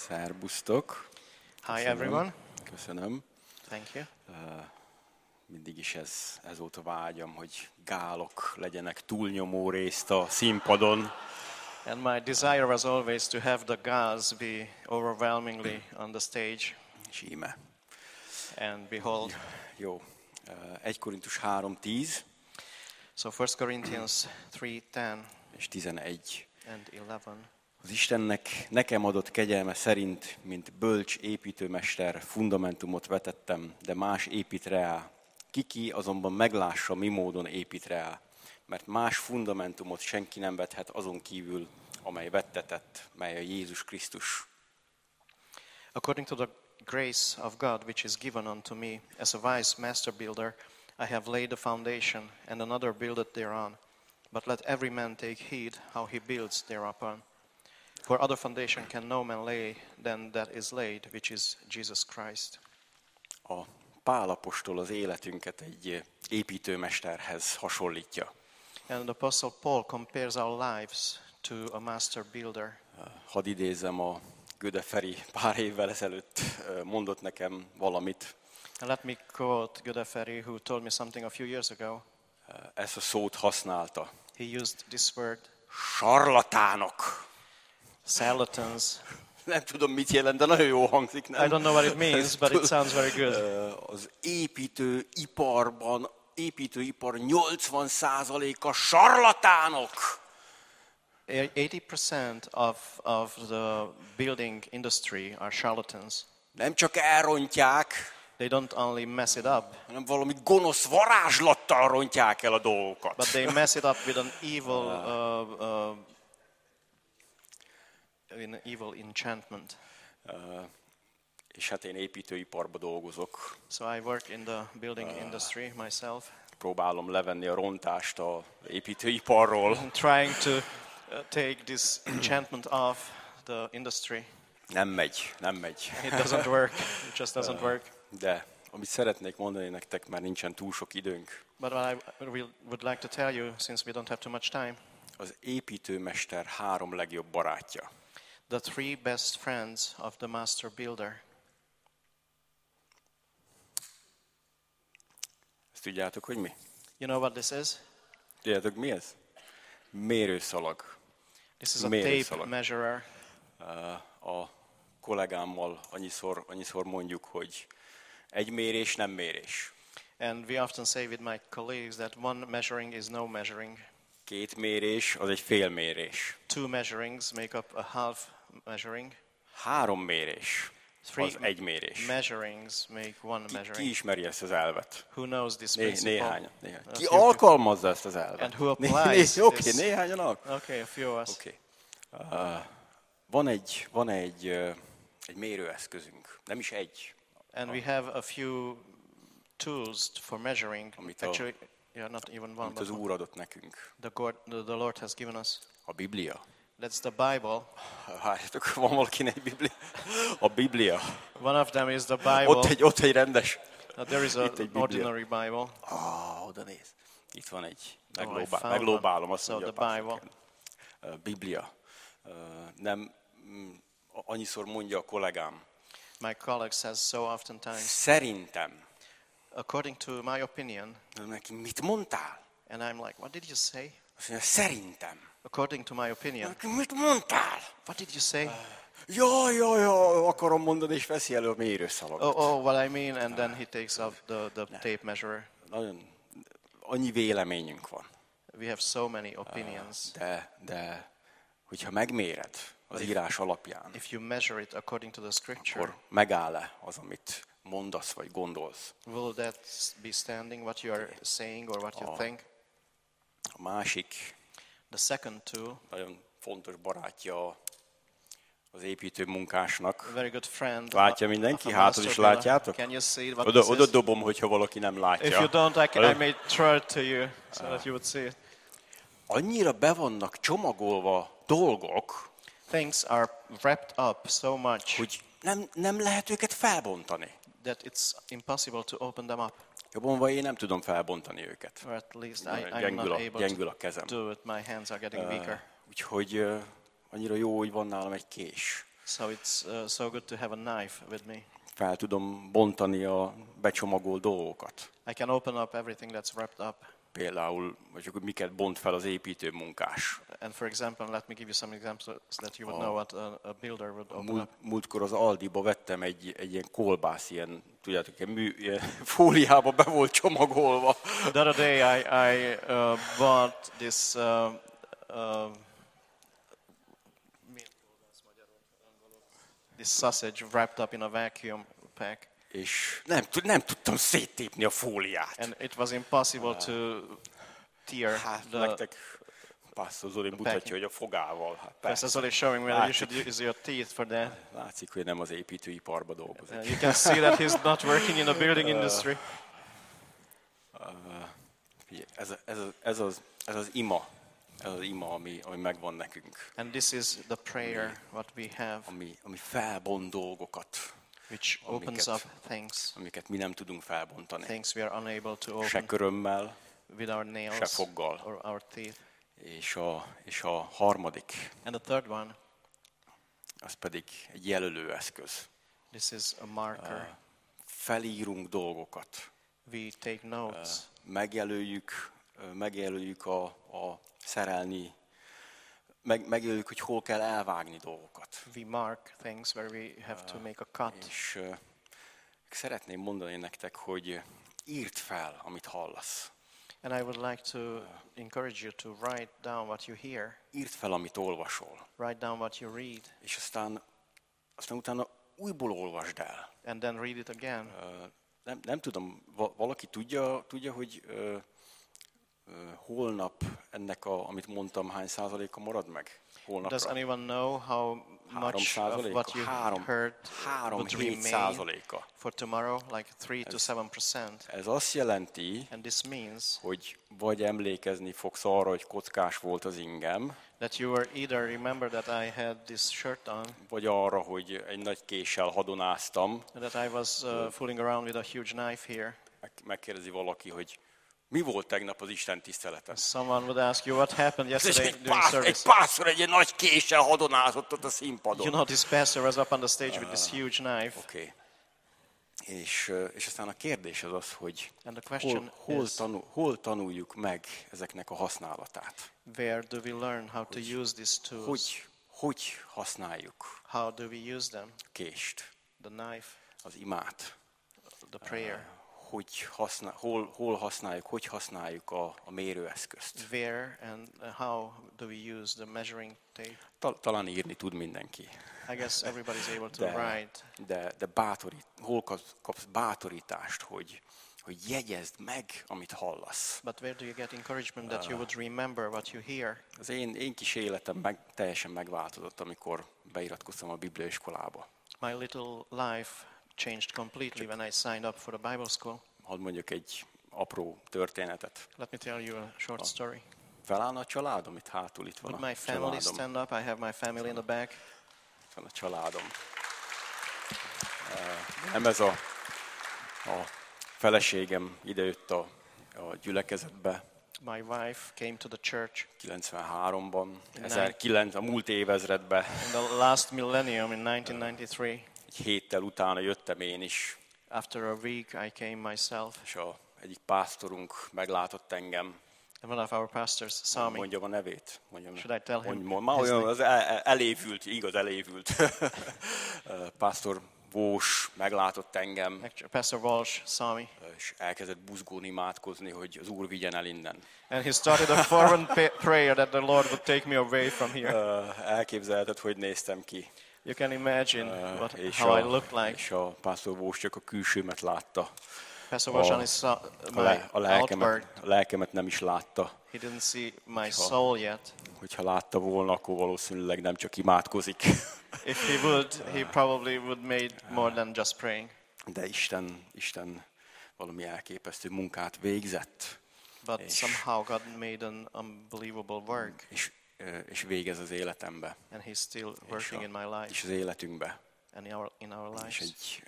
Szerbusztok! Hi everyone. Köszönöm. Thank you. Mindig is ez volt a vágyam, hogy gálok legyenek túlnyomó részt a színpadon. And my desire was always to have the gods be overwhelmingly on the stage. És íme. And behold. Jó. 1 Korintus 3:10. So 1 Corinthians 3:10 és 11. and 11. Az Istennek nekem adott kegyelme szerint, mint bölcs építőmester, fundamentumot vetettem, de más épít rá. Kiki azonban meglássa, mi módon épít rá, mert más fundamentumot senki nem vethet azon kívül, amely vettetett, mely a Jézus Krisztus. According to the grace of God which is given unto me, as a wise master builder, I have laid the foundation, and another buildeth thereon. But let every man take heed how he builds thereupon. For other foundation can no man lay than that is laid, which is Jesus Christ. A Pál apostol az életünket egy építőmesterhez hasonlítja. And the Apostle Paul compares our lives to a master builder. Hadd idézzem, a Göde Feri pár évvel ezelőtt mondott nekem valamit. And let me quote Göde Feri, who told me something a few years ago. Ezt a szót használta. He used this word. Sarlatánok. Charlatans. Nem tudom, mit jelent, de nagyon jó hangzik, nem? I don't know what it means, but it sounds very good. Az építőipar 80%-a sarlatánok. 80% of the building industry are charlatans. Nem csak elrontják, They don't only mess it up, hanem valami gonosz varázslattal rontják el a dolgokat. but they mess it up with an evil enchantment. És hát én építőiparban dolgozok. So I work in the building industry myself. Próbálom levenni a rontást az építőiparról. I'm trying to take this enchantment off the industry. Nem megy. It doesn't work. It just doesn't work. De amit szeretnék mondani nektek, mert nincsen túl sok időnk. But what I would like to tell you, since we don't have too much time, Az építőmester 3 legjobb barátja. the 3 best friends of the master builder. Ezt tudjátok, hogy mi? You know what this is? Tudjátok, mi ez? Mérőszalag. This is a Mérőszalag. tape measurer. A kollégámmal annyiszor mondjuk, hogy egy mérés nem mérés. And we often say with my colleagues that one measuring is no measuring. 2 mérés az egy fél mérés. 2 measurings make up a half measuring. 3 mérés az egy mérés. Measurings make one Ki measuring. ismeri ezt az elvet? Who knows this principle? Néhány. A Ki few alkalmazza ezt az elvet? And who applies Oké, this? néhányan Okay, a few of us. Oké. Van egy mérőeszközünk. Nem is egy. And we have a few tools for measuring. Amit Actually, not even one, amit az but Úr adott nekünk. the Lord has given us. A Biblia. That's the Bible. Várjátok, van valakinek egy Biblia? A Biblia. One of them is the Bible. Ott egy rendes. There is Itt egy an Biblia. ordinary Bible. Oda néz. Itt van egy. I found Meglóbálom one. azt, So mondja the a Bible. pásztor. Biblia. Annyiszor mondja a kollégám. My colleague says so oftentimes. Szerintem. According to my opinion. Neki mit mondtál? And I'm like, what did you say? Azt mondja, szerintem. According to my opinion. Neki mit mondtál? What did you say? Jaj, akarom mondani, és veszi elő a mérőszalagot. What I mean, and then he takes up the tape measurer. Nagyon, annyi véleményünk van. We have so many opinions. De hogyha megméred az írás alapján, If you measure it according to the scripture, akkor megáll-e az, amit mondasz vagy gondolsz? will that be standing what you are saying or what you think? A másik, The second tool, nagyon fontos barátja az építő munkásnak. a very good friend. Látja mindenki? of a Hátad master is builder. látjátok? Can you see what this Oda is? dobom, hogyha valaki nem látja. If you don't, I may throw it to you so that you would see it. Annyira be vannak csomagolva dolgok, Things are wrapped up so much hogy nem lehet őket felbontani. that it's impossible to open them up. Jobban vagy én nem tudom felbontani őket. Or at least I'm not able Gyengül a kezem. to do it. My hands are getting weaker. Úgyhogy annyira jó, hogy van nálam egy kés. So it's so good to have a knife with me. Fel tudom bontani a becsomagolt dolgokat. I can open up everything that's wrapped up. Például, vagy akkor miket bont fel az építőmunkás. And for example, let me give you some examples that you would know what a builder would open up. Múltkor az Aldiba vettem egy ilyen kolbász, ilyen, tudjátok, ilyen fóliába be volt csomagolva. The other day I bought this this sausage wrapped up in a vacuum pack. És nem tudtam széttépni a fóliát. And it was impossible to tear Hát the... nektek Pásztor Zoli mutatja, hogy a fogával. Hát Pastor Zoli is showing me that you should use your teeth for that. Látszik, hogy nem az építőiparban dolgozik. You can see that he's not working in the building industry. Ez az ima, ami megvan nekünk. And this is the prayer what we have, Ami felbont dolgokat. which opens up things, Amiket mi nem tudunk felbontani. things we are unable to Se open körömmel, with our se nails foggal. or our teeth. És a harmadik, And the third one, az pedig egy jelölőeszköz. this is a marker. Felírunk dolgokat. We take notes. Megjelöljük a szerelni, megjelöljük, hogy hol kell elvágni dolgokat. We mark things where we have to make a cut. És szeretném mondani nektek, hogy írd fel, amit hallasz. And I would like to encourage you to write down what you hear. Írd fel, amit olvasol. Write down what you read. És aztán utána újból olvasd el. And then read it again. Nem tudom, valaki tudja, hogy holnap ennek, amit mondtam, hány százaléka marad meg? Holnapra? Does anyone know how much of what you heard would remain for tomorrow? Like 3 to 7%. Ez azt jelenti, And this means hogy vagy emlékezni fogsz arra, hogy kockás volt az ingem, that you will either remember that I had this shirt on, vagy arra, hogy egy nagy késsel hadonáztam. and that I was fooling around with a huge knife here. Megkérdezi valaki, hogy mi volt tegnap az Isten tiszteleten. Someone would ask you what happened yesterday during Egy service. pásztor egy nagy késsel hadonázott ott a színpadon. You know, this pastor was up on the stage with this huge knife. Oké. És aztán a kérdés az az, hogy And the question is, hol tanuljuk meg ezeknek a használatát? where do we learn how to use these tools? Hogy használjuk How do we use them? a kést, The knife, az imát? the prayer. Hol használjuk, hogy használjuk a mérőeszközt? Where and how do we use the measuring tape? Talán írni tud mindenki. I guess everybody's able to write. De hol kapsz bátorítást, hogy jegyezd meg, amit hallasz? But where do you get encouragement that you would remember what you hear? Az én kis életem teljesen megváltozott, amikor beiratkoztam a bibliaiskolába. My little life changed completely when I signed up for the Bible school. Hadd mondjak egy apró történetet. Let me tell you a short story. Felállna a családom, itt hátul itt van Would a my family családom. stand up? I have my family in the back. Itt van a családom. Nem ez a feleségem idejött a gyülekezetbe My wife came to the church 93-ban, a múlt évezredben. in the last millennium in 1993. Egy héttel utána jöttem én is. After a week I came myself. És egyik pásztorunk meglátott engem. And one of our pastors saw me. Mondjam a nevét. Should I tell him? Már olyan az elévült, igaz, elévült. Pásztor Vós meglátott engem. Pastor Walsh saw me. És elkezdett buzgóni, imádkozni, hogy az Úr vigyen el innen. And he started a fervent prayer that the Lord would take me away from here. Elképzelheted, hogy néztem ki. You can imagine how I looked like. És a pásztor Vós csak a külsőmet látta. Pastor Walsh only saw my outward. A lelkemet nem is látta. He didn't see my soul yet. Hogyha látta volna, akkor valószínűleg nem csak imádkozik. If he would, he probably would made more than just praying. De Isten valami elképesztő munkát végzett. But somehow God made an unbelievable work. És végez az életembe. And he's still working in my life. És az életünkbe. And in our lives. És egy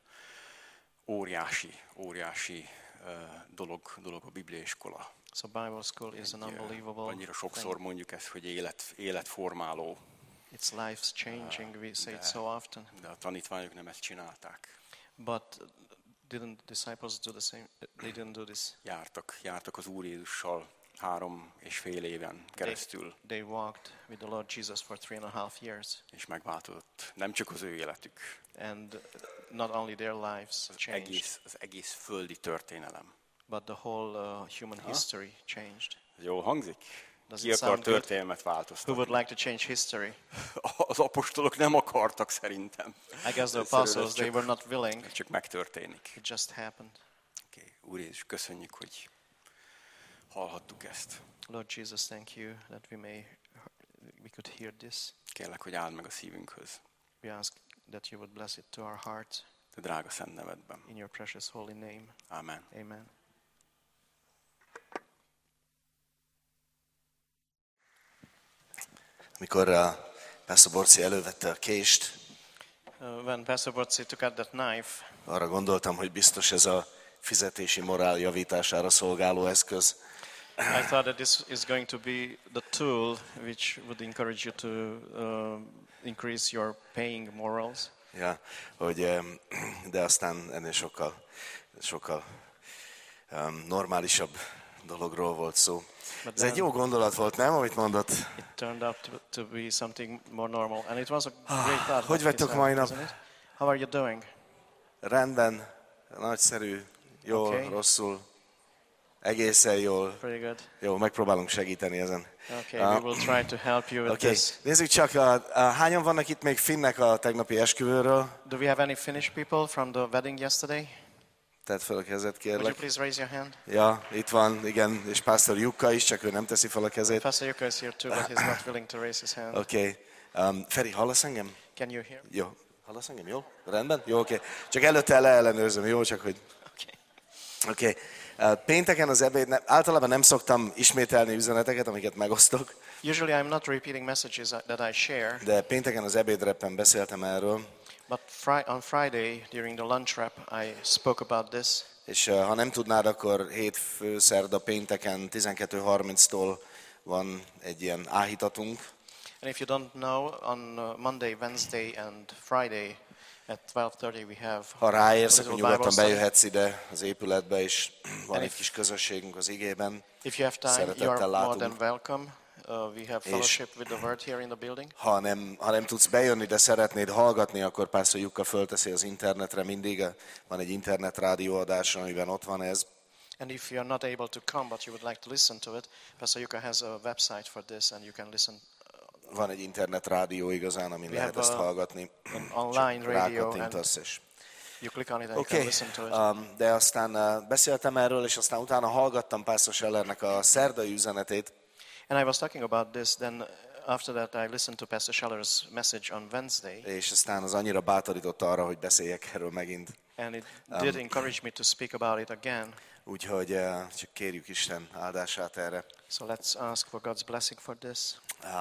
óriási dolog a bibliaiskola. So Bible school is an unbelievable Annyira sokszor mondjuk ezt, hogy életformáló. It's life's changing, we say it so often. De a tanítványok nem ezt csinálták. But didn't disciples do the same? They didn't do this. Jártak az Úr Jézussal 3,5 éven keresztül. They walked with the Lord Jesus for 3.5 years. És megváltozott nem csak az ő életük. And not only their lives changed. Az egész földi történelem. But the whole human history changed. Jól hangzik? Does Ki it akar sound good? történelmet Who változtatni? would like to change history? Az apostolok nem akartak szerintem. I guess the Egyszerűen ez apostles, they were not willing. csak megtörténik. It just happened. Okay. Úr Jézus, köszönjük, hogy hallhattuk ezt. Lord Jesus, thank you that we could hear this. Kérlek, hogy áld meg a szívünkhöz. We ask that you would bless it to our hearts Te drága szent nevedben. in your precious holy name. Amen. Amen. Mikor Pastor Borci elővette a kést, When Pastor Borci took out that knife, arra gondoltam, hogy biztos ez a fizetési morál javítására szolgáló eszköz. I thought that this is going to be the tool which would encourage you to increase your paying morals. Ja, de aztán ennél sokkal normálisabb dologról volt szó. But Ez egy then jó gondolat volt, nem, amit mondott? it turned out to be something more normal, and it was a great thought. Hogy that he vagytok said, mai nap? isn't it? How are you doing? Rendben, nagyszerű, jól, Okay. rosszul, egészen jól. Pretty good. Jó, megpróbálunk segíteni ezen. Okay, we will try to help you with Oké, this. nézzük csak, hányan vannak itt még finnek a tegnapi esküvőről? Do we have any Finnish people from the wedding yesterday? Tedd fel a kezed, Would you kérlek. please raise your hand? Ja, itt van, igen, és Pastor Jukka is, csak ő nem teszi fel a kezét. Pastor Yuka is here too, but he's not willing to raise his hand. Oké. Feri, hallasz engem? Can you hear? Jó. Hallasz engem? Jó? Rendben? Jó, oké. Csak előtte leellenőrzöm, jó? Csak hogy... Okay. Pénteken az ebéd, általában nem szoktam ismételni üzeneteket, amiket megosztok, Usually I'm not repeating messages that I share, de pénteken az ebédreppen beszéltem erről, but on Friday during the lunch wrap I spoke about this. és ha nem tudnád, akkor hétfő, szerda, pénteken 12:30-tól van egy ilyen áhítatunk, And if you don't know, on Monday, Wednesday and Friday at 12:30 we have ha ráérsz, a akkor little nyugodtan Bible study. bejöhetsz ide az épületbe, és van And egy kis közösségünk az igében. If you have time, Szeretettel you're more látunk. than welcome. We have fellowship with the word here in the building. Ha nem tudsz bejönni, de szeretnéd hallgatni, akkor Pastor Jukka fölteszi az internetre mindig. Van egy internet rádióadás, amiben ott van ez. And if you're not able to come, but you would like to listen to it, Pastor Yuka has a website for this, and you can listen. Van egy internet rádió igazán, amin We lehet have ezt hallgatni. An online radio, and Rákattintasz, és... you click on it and you can Oké, listen to it. de aztán beszéltem erről, és aztán utána hallgattam Pastor Schellernek a szerdai üzenetét, And I was talking about this, then after that I listened to Pastor Scheller's message on Wednesday, és aztán az annyira bátorította arra, hogy beszéljek erről megint. and it did encourage me to speak about it again. Úgyhogy csak kérjük Isten áldását erre. So let's ask for God's blessing for this.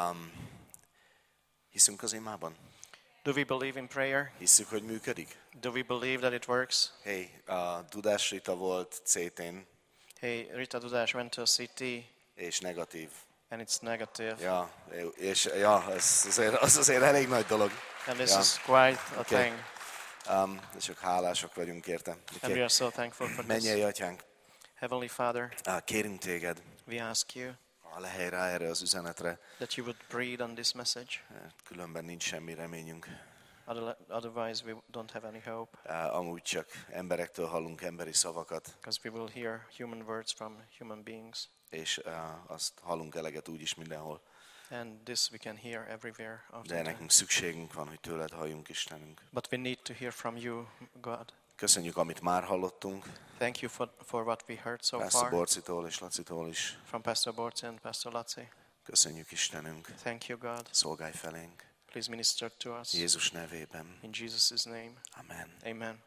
Hiszünk az imában? Do we believe in prayer? Hisszük, hogy működik? Do we believe that it works? Hey, a Dudás Rita volt CT-n, Hey, Rita Dudas went to a CT és negatív. and it's negative. Ja, és ja, az azért elég nagy dolog. And this Yeah. is quite a Okay. thing. De csak hálások vagyunk érte. And we Okay. are so thankful for this. Mennyei atyánk, Heavenly Father, kérünk téged, we ask you ha lehelj rá erre az üzenetre, that you would breathe on this message. különben nincs semmi reményünk. Otherwise, we don't have any hope, Amúgy csak emberektől hallunk emberi szavakat, because we will hear human words from human beings. és azt hallunk eleget úgyis mindenhol. And this we can hear everywhere. De Often. nekünk szükségünk van, hogy tőled halljunk, Istenünk. But we need to hear from you, God. Köszönjük, amit már hallottunk, Thank you for what we heard so Pastor far Borcitól és Lacitól is. from Pastor Bortz and Pastor Latzi. Köszönjük, Istenünk, Thank you, God. szolgálj felénk. Please minister to us. Jézus nevében. In Jesus' name. Amen. Amen.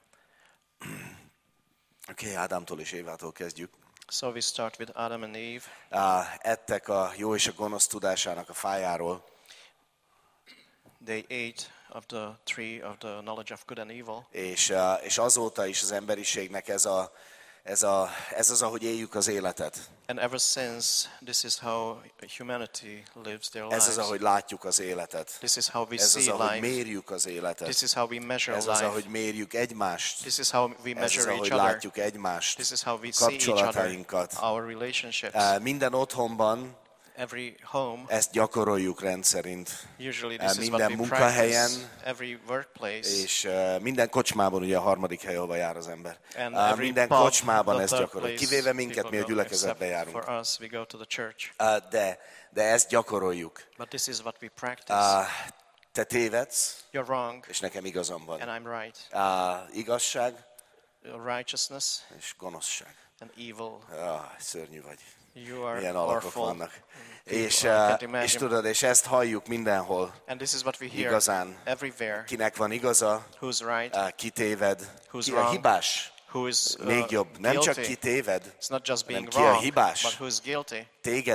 Oké, Ádámtól és Évától kezdjük. So we start with Adam and Eve. Ettek a jó és a gonosz tudásának a fájáról, They ate of the tree of the knowledge of good and evil. és azóta is az emberiségnek ez az, ahogy éljük az életet. And ever since, this is how humanity lives their Ez lives. az, ahogy látjuk az életet. This is how we Ez az, see ahogy life. mérjük az életet. This is how we measure Ez az, life. ahogy mérjük egymást. This is how we Ez az, measure ahogy each other. látjuk egymást. This is how we see each other, Kapcsolatainkat. our relationships. Minden otthonban Every home, ezt gyakoroljuk rendszerint. usually this is what Minden we munkahelyen, practice. Every workplace. És minden kocsmában, ugye a harmadik hely, ahova jár az ember. And every Minden pub, kocsmában the ezt third gyakoroljuk. place Kivéve minket, people mi a go, gyülekezetbe except járunk. For us, we go to the church. De ezt gyakoroljuk. But this is what we practice. Te tévedsz, You're wrong, és nekem igazam van. and I'm right. Igazság Righteousness és gonoszság. and evil. Szörnyű vagy. You are Milyen alapok awful. vannak. People, És, I can't imagine. és tudod, és ezt halljuk mindenhol. And this is what we hear Igazán. everywhere. Kinek van igaza, Who's right? ki téved, Who's ki a wrong? hibás. Who is Még jobb. Nem csak guilty? ki téved, It's not just being ki a wrong, hibás. but who is guilty?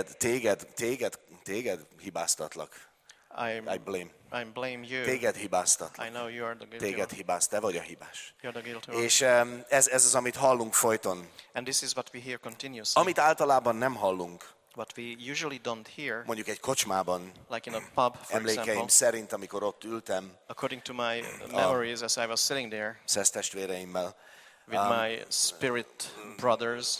Téged hibáztatlak. I blame. I blame you. Téged hibáztatlak. I know you are the guilty Téged one. hibáz, te vagy a hibás. You're the guilty one. És ez az, amit hallunk folyton. And this is what we hear continuously. Amit általában nem hallunk, What we usually don't hear, mondjuk egy kocsmában, like in a pub, for emlékeim example, szerint, amikor ott ültem according to my memories as I was sitting there szesztestvéreimmel, with my spirit brothers,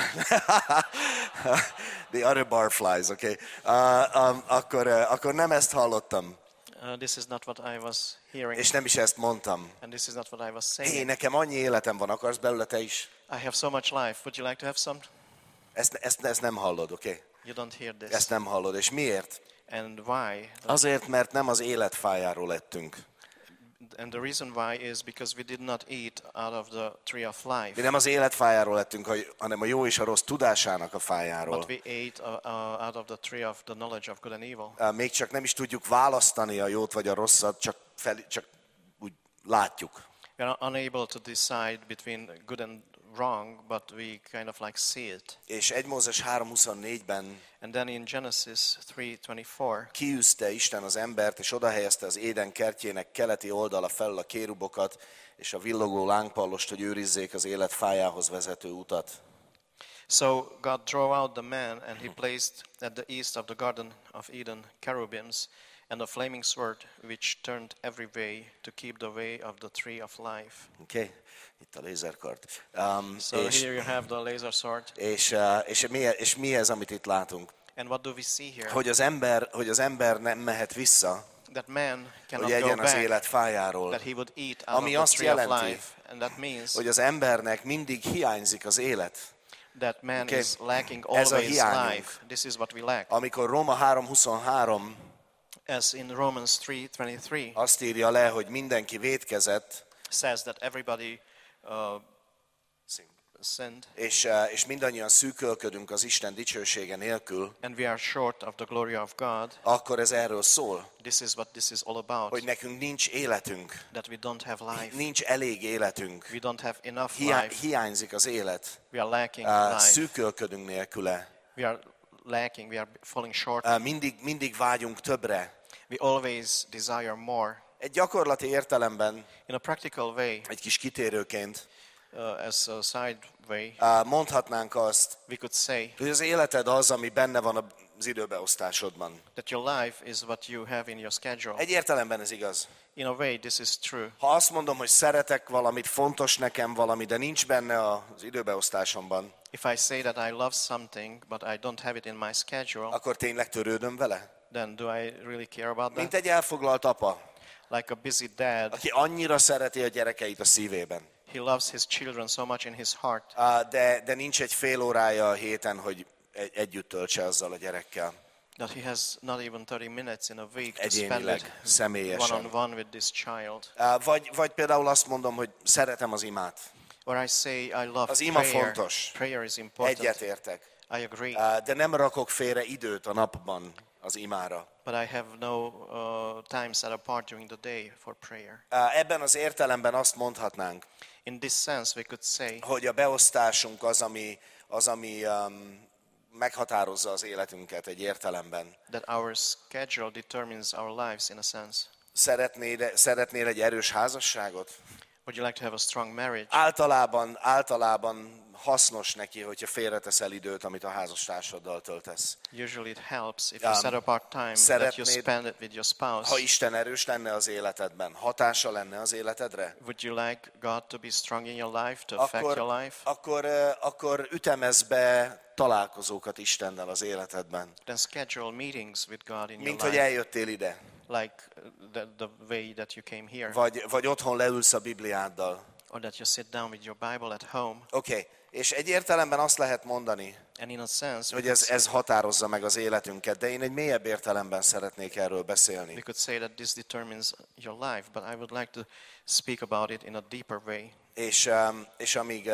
the other barflies, okay? Akkor nem ezt hallottam, this is not what I was hearing, és nem is ezt mondtam. and this is not what I was Hé, saying. nekem annyi életem van, akarsz belőle te is? I have so much life. Would you like to have some? Ezt nem hallod, oké? Okay? You don't hear this. Ezt nem hallod. És miért? And why? Azért, mert nem az élet fájáról lettünk. And the reason why is because we did not eat out of the tree of life, Mi nem az élet fájáról lettünk, hanem a jó és a rossz tudásának a fájáról. but we ate out of the tree of the knowledge of good and evil. Még csak nem is tudjuk választani a jót vagy a rosszat, csak úgy látjuk. We are unable to decide between good and wrong, but we kind of like see it. És 1 Mózes 3:24-ben And then in Genesis 3:24, kiűzte Isten az embert, és odahelyezte az Éden kertjének keleti oldala felül a kérubokat, és a villogó lángpallost, hogy őrizzék az élet fájához vezető utat. so God drove out the man, and he placed at the east of the Garden of Eden cherubims and a flaming sword which turned every way to keep the way of the tree of life. Okay? Itt a lézerkard. So here you have the laser sword. És mi ez, amit itt látunk? And what do we see here? Hogy az ember nem mehet vissza, That man cannot hogy go egyen az back, élet fájáról. that he would eat out Ami of azt the tree of jelenti, life. And that means hogy az embernek mindig hiányzik az élet. that man Okay. is lacking Ez a always hiányunk. life. This is what we lack. Amikor Róma 3:23 As in Romans 3:23 azt írja le, hogy mindenki vétkezett, says that everybody sinned, és mindannyian szűkölködünk az Isten dicsősége nélkül, and we are short of the glory of God. akkor ez erről szól, This is what this is all about. hogy nekünk nincs életünk, That we don't have life. nincs elég életünk, We don't have enough life. hiányzik az élet, We are lacking life. szűkölködünk nélküle, We are lacking. We are falling short. mindig vágyunk többre. We always desire more. Egy gyakorlati értelemben, In a practical way, egy kis kitérőként as a side way, mondhatnánk azt, we could say hogy az életed az, ami benne van az időbeosztásodban. that your life is what you have in your schedule. Egy értelemben ez igaz. In a way, this is true. Ha azt mondom, hogy szeretek valamit, fontos nekem valami, de nincs benne az időbeosztásomban, If I say that I love something, but I don't have it in my schedule, akkor tényleg törődöm vele? then do I really care about Mint that? egy elfoglalt apa, Like a busy dad, aki annyira szereti a gyerekeit a szívében, he loves his children so much in his heart, de nincs egy fél órája a héten, hogy együtt töltse azzal a gyerekkel. that he has not even 30 minutes in a week to spend Egyénileg, it személyesen. one-on-one with this child. Vagy például azt mondom, hogy szeretem az imát. Or I say I love Az ima prayer. fontos. Prayer is important. Egyetértek. I agree. De nem rakok félre időt a napban az imára. But I have no time set apart during the day for prayer. Ebben az értelemben azt mondhatnánk, In this sense, we could say hogy a beosztásunk az, ami meghatározza az életünket egy értelemben. that our schedule determines our lives in a sense. Szeretnél egy erős házasságot? Would you like to have a strong marriage? Általában hasznos neki, hogyha félreteszel időt, amit a házastársaddal töltesz. Usually it helps if you set apart time that you spend it with your spouse. Ha Isten erős lenne az életedben, hatása lenne az életedre, Would you like God to be strong in your life, to affect your life? akkor ütemezz be találkozókat Istennel az életedben. Then schedule meetings with God in your Mint hogy life, eljöttél ide, like the way that you came here, vagy otthon leülsz a Bibliáddal. or that you sit down with your Bible at home. Oké, és egy értelemben azt lehet mondani, And in a sense, hogy ez határozza meg az életünket, de én egy mélyebb értelemben szeretnék erről beszélni. we could say that this determines your life, but I would like to speak about it in a deeper way. És amíg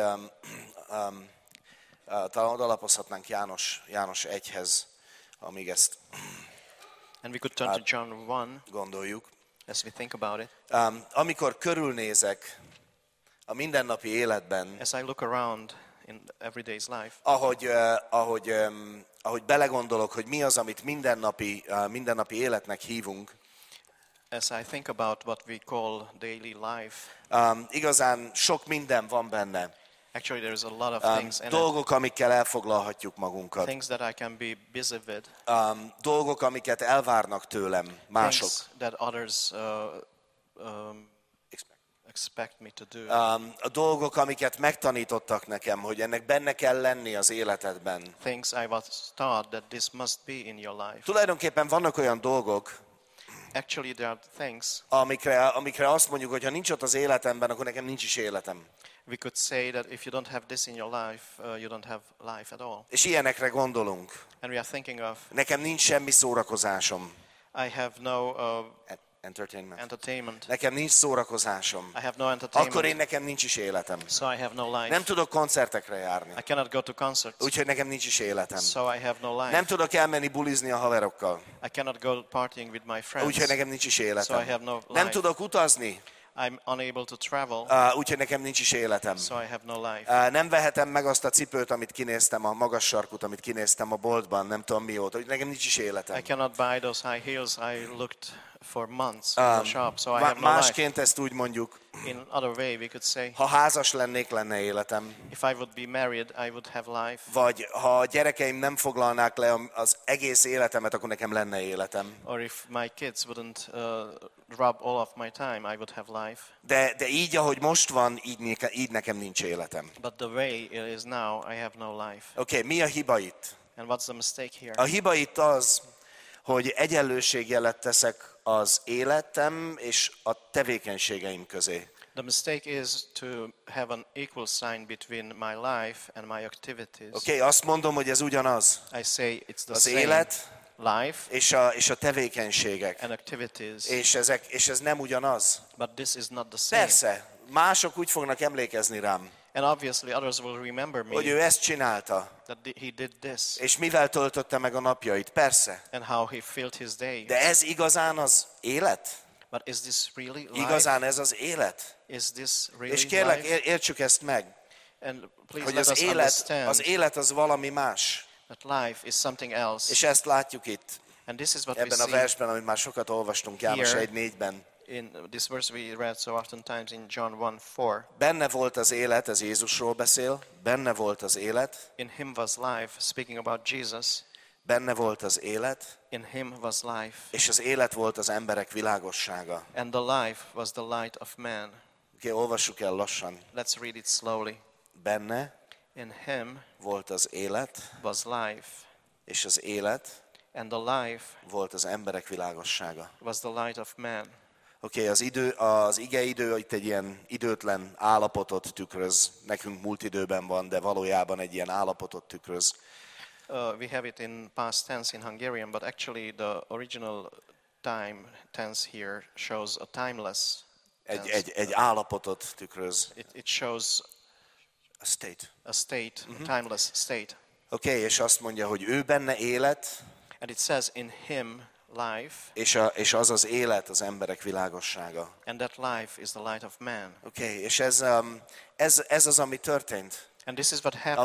talán odalapozhatnánk János 1-hez, amíg ezt And we could turn to John 1 gondoljuk. as we think about it. Amikor körülnézek a mindennapi életben, As I look around in everyday's life, ahogy belegondolok, hogy mi az, amit mindennapi életnek hívunk, as I think about what we call daily life, igazán sok minden van benne. actually there's a lot of things in it. Dolgok, amikkel elfoglalhatjuk magunkat. Things that I can be busy with. Dolgok, amiket elvárnak tőlem mások. Things that others expect me to do. A dolgok, amiket megtanítottak nekem, hogy ennek benne kell lenni az életedben. Things I was taught that this must be in your life. Tulajdonképpen vannak olyan dolgok, Actually there are things amikre azt mondjuk, hogy ha nincs ott az életemben, akkor nekem nincs is életem. we could say that if you don't have this in your life, you don't have life at all. És ilyenekre gondolunk. And we are thinking of, Nekem nincs semmi szórakozásom. I have no Entertainment. entertainment. Nekem nincs szórakozásom. I have no entertainment. Akkor nekem nincs is életem. So I have no life. Nem tudok koncertekre járni. I cannot go to concerts. Úgyhogy nekem nincs is életem. So I have no life. Nem tudok elmenni bulizni a haverokkal. I cannot go partying with my friends. Úgyhogy nekem nincs is So I életem. have no Nem life. tudok utazni. I'm unable to travel. Úgyhogy nekem nincs is életem. So I have no life. Nem vehetem meg azt a cipőt, amit kinéztem, a magas sarkút, amit kinéztem a boltban, nem tudom mióta. Úgyhogy nekem nincs is I életem. cannot buy those high heels I looked for months in the shop. So I have no life. Másként ezt úgy mondjuk, In other way, we could say, ha házas lennék, lenne életem. if I would be married, I would have life. Vagy ha a gyerekeim nem foglalnák le az egész életemet, akkor nekem lenne életem. Or if my kids wouldn't rob all of my time, I would have life. De így, ahogy most van, így nekem nincs életem. But the way it is now, I have no life. Oké, mi a hiba itt? And what's the mistake here? A hiba itt az, hogy egyenlőségjelet teszek az életem és a tevékenységeim közé. The mistake is to have an equal sign between my life and my activities. Oké, azt mondom, hogy ez ugyanaz. I say it's the Az same. élet Life és a tevékenységek. and activities. És ez nem ugyanaz. But this is not the same. Persze, mások úgy fognak emlékezni rám, And obviously others will remember hogy me ő ezt csinálta, that he did this és mivel töltötte meg a napjait. Persze. and how he filled his day. De ez igazán az élet? But is this really life? Igazán ez az élet? Is this really És kérlek, life? értsük ezt meg, And please hogy let us understand az élet az valami más. that life is something else. És ezt látjuk itt, And this is what we ebben a see versben, amit már sokat olvastunk, János here. 1:4-ben. in this verse we read so oftentimes in John 1:4. Benne volt az élet, ez Jézusról beszél, benne volt az élet, In him was life, speaking about Jesus. benne volt az élet, In him was life, és az élet volt az emberek világossága. and the life was the light of man. Oké, olvassuk el lassan. Let's read it slowly. Benne In him volt az élet, was life, és az élet and the life volt az emberek világossága. was the light of man. Oké, az igeidő itt egy ilyen időtlen állapotot tükröz. Nekünk múlt időben van, de valójában egy ilyen állapotot tükröz. We have it in past tense in Hungarian, but actually the original time tense here shows a timeless tense. Egy állapotot tükröz. It shows A state. a state, a timeless state. Oké, és azt mondja, hogy ő benne élet, And it says in him life, és az az élet az emberek világossága. and that life is the light of man. Oké, és ez az, ami történt. And this is what happened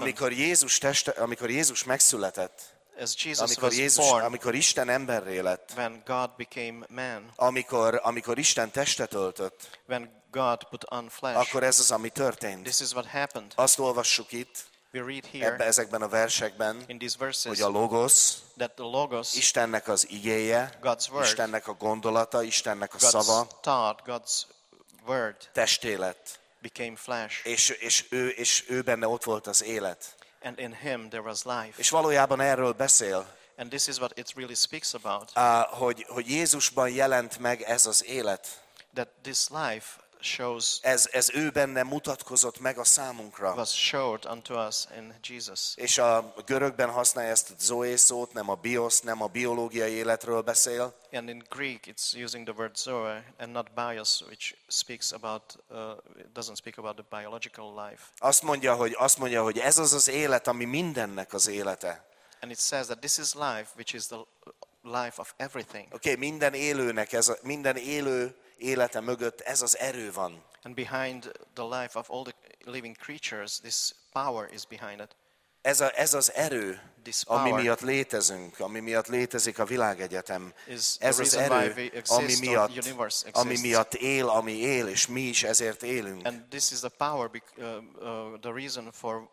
Amikor Jézus megszületett, as Jesus was born, amikor Isten emberré lett, when God became man, amikor Isten testet öltött, when God put on flesh. akkor ez az, ami történt. This is what happened. Azt olvassuk itt, We read here ezekben a versekben, in these verses hogy a logos, that the Logos, Istennek az igéje, God's word, Istennek a gondolata, Istennek a God's szava thought, God's word testé lett. became flesh. És ő benne ott volt az élet. And in him there was life. És valójában erről beszél, And this is what it really speaks about. hogy Jézusban jelent meg ez az élet. That this life shows, Ez ő benne mutatkozott meg a számunkra. was showed unto us in Jesus. És a görögben használja ezt a zoé szót, nem a bios, nem a biológiai életről beszél, And in Greek it's using the word zoe and not bios, which speaks about, it doesn't speak about the biological life. Azt mondja, hogy ez az az élet, ami mindennek az élete. And it says that this is life, which is the life of everything. Oké, minden élőnek, minden élő élete mögött ez az erő van. And behind the life of all the living creatures, this power is behind it. Ez az erő, This ami power miatt létezünk, ami miatt létezik a világegyetem. is the Ez az reason why erő, we ami exist, or miatt, the universe ami exists. miatt él, ami él, és mi is ezért élünk. And this is the power, the reason for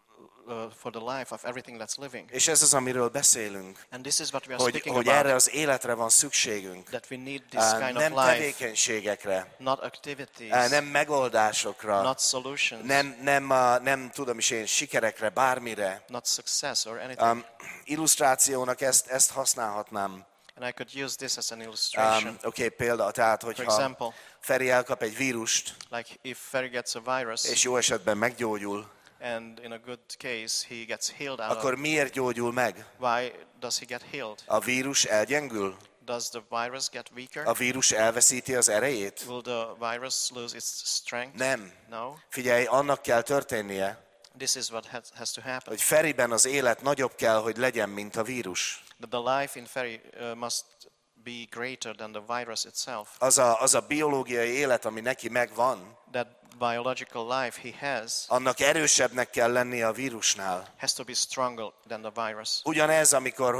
the life of everything that's living. És ez az, amiről beszélünk, And this is what we are hogy speaking erre about, az életre van szükségünk. that we need this kind of Nem life, tevékenységekre, not activities, nem megoldásokra, not solutions, nem tudom is én, sikerekre, bármire. not success or anything. Illusztrációnak ezt használhatnám. And I could use this as an illustration. Oké, példa, tehát, For hogyha example, Feri elkap egy vírust, like if Ferry gets a virus, és jó esetben meggyógyul, and in a good case he gets healed out akkor of, miért gyógyul meg? why does he get healed? A vírus elgyengül? Does the virus get weaker? A vírus elveszíti az erejét? Will the virus lose its strength? Nem. No. Figyelj, annak kell történnie, This is what has to happen. hogy Feriben az élet nagyobb kell, hogy legyen, mint a vírus. That the life in Ferry must be greater than the virus itself. Az a biológiai élet, ami neki megvan, That biological life he has annak erősebbnek kell lennie a vírusnál. has to be stronger than the virus. Ugyanez, amikor,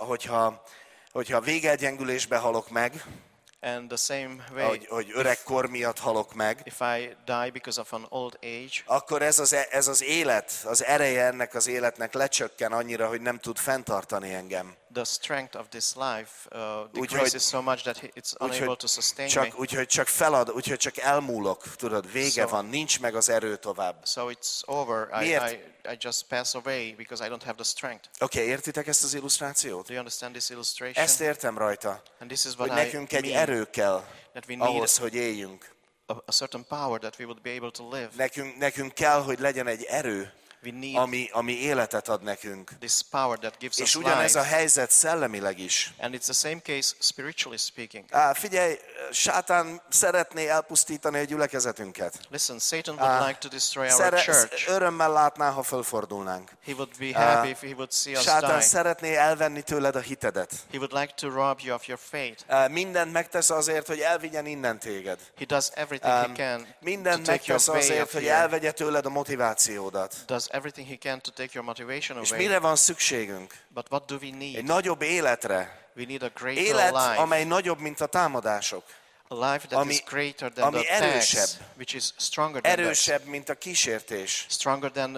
hogyha végelgyengülésbe halok meg, And the same way, hogy öreg kor miatt halok meg, if I die because of an old age, akkor ez az élet, az ereje ennek az életnek lecsökken annyira, hogy nem tud fenntartani engem. the strength of this life decreases so much that it's unable to sustain me. Úgyhogy csak elmúlok, tudod, vége van, nincs meg az erő tovább. So it's over. Miért? I just pass away because I don't have the strength. Oké, értitek ezt az illusztrációt? Do you understand this illustration? Ezt értem rajta, And this is hogy what I nekünk egy mean, erő kell that we need ahhoz, hogy éljünk. a certain power that we would be able to live. Nekünk kell, hogy legyen egy erő, We need ami életet ad nekünk. this power that gives És us ugyanez a life. helyzet szellemileg is. And it's the same case spiritually speaking. Figyelj, sátán szeretné elpusztítani a gyülekezetünket. Listen, Satan would like to destroy our church. Örömmel látná, ha fölfordulnánk. He would be happy if he would see us Sátán die. szeretné elvenni tőled a hitedet. He would like to rob you of your faith. Mindent megtesz azért, hogy elvigyen innen téged. He does everything he can to Mindent take your megtesz way azért, of hogy here. elvegye tőled a motivációdat. Does everything he can to take your motivation És away. mire van szükségünk? But what do we Egy need? nagyobb életre. We need a greater Élet, life. amely nagyobb, mint a támadások. A life that ami- is greater than ami the attacks, erősebb. which is stronger than that. Erősebb, mint a kísértés. Stronger than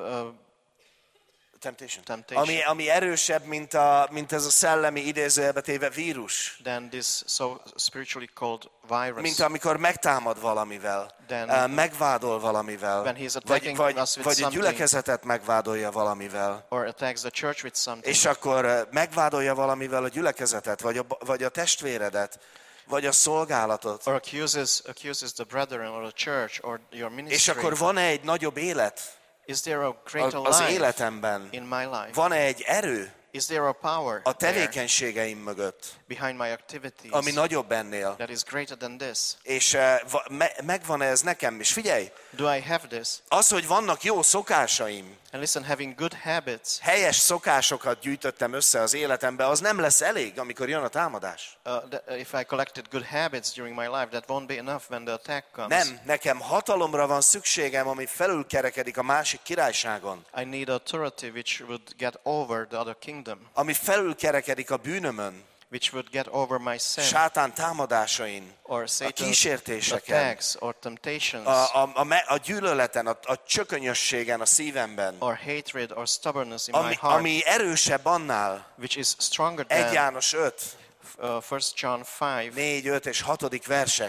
Temptation. temptation. Ami erősebb, mint ez a szellemi idézőjelbe téve vírus. Than this so spiritually called virus. Mint amikor megtámad valamivel, Then- megvádol valamivel, When he is attacking us with vagy a something. gyülekezetet megvádolja valamivel. Or attacks the church with something. És akkor megvádolja valamivel a gyülekezetet, vagy a testvéredet, vagy a szolgálatot. Or accuses the brethren or the church or your ministry. És akkor van-e egy nagyobb élet Is there a greater az life életemben? in my life? Van-e egy erő Is there a power a there tevékenységeim mögött, behind my activities ami nagyobb ennél? that is greater than this? És megvan-e ez nekem is? Figyelj, Do I have this? az, hogy vannak jó szokásaim, And listen, having good habits, helyes szokásokat gyűjtöttem össze az életembe, az nem lesz elég, amikor jön a támadás. if I collected good habits during my life, that won't be enough when the attack comes. Nem, nekem hatalomra van szükségem, ami felülkerekedik a másik királyságon, I need authority which would get over the other kingdom, ami felülkerekedik a bűnömön, which would get over my sin, Sátán támadásain, or a Satan's kísértéseken, attacks or temptations, a gyűlöleten, a csökönyösségen a szívemben, or hatred or stubbornness in my heart, ami erősebb annál, which is stronger 1 than János 5, 1 John 5, 4, 5 és 6. versek.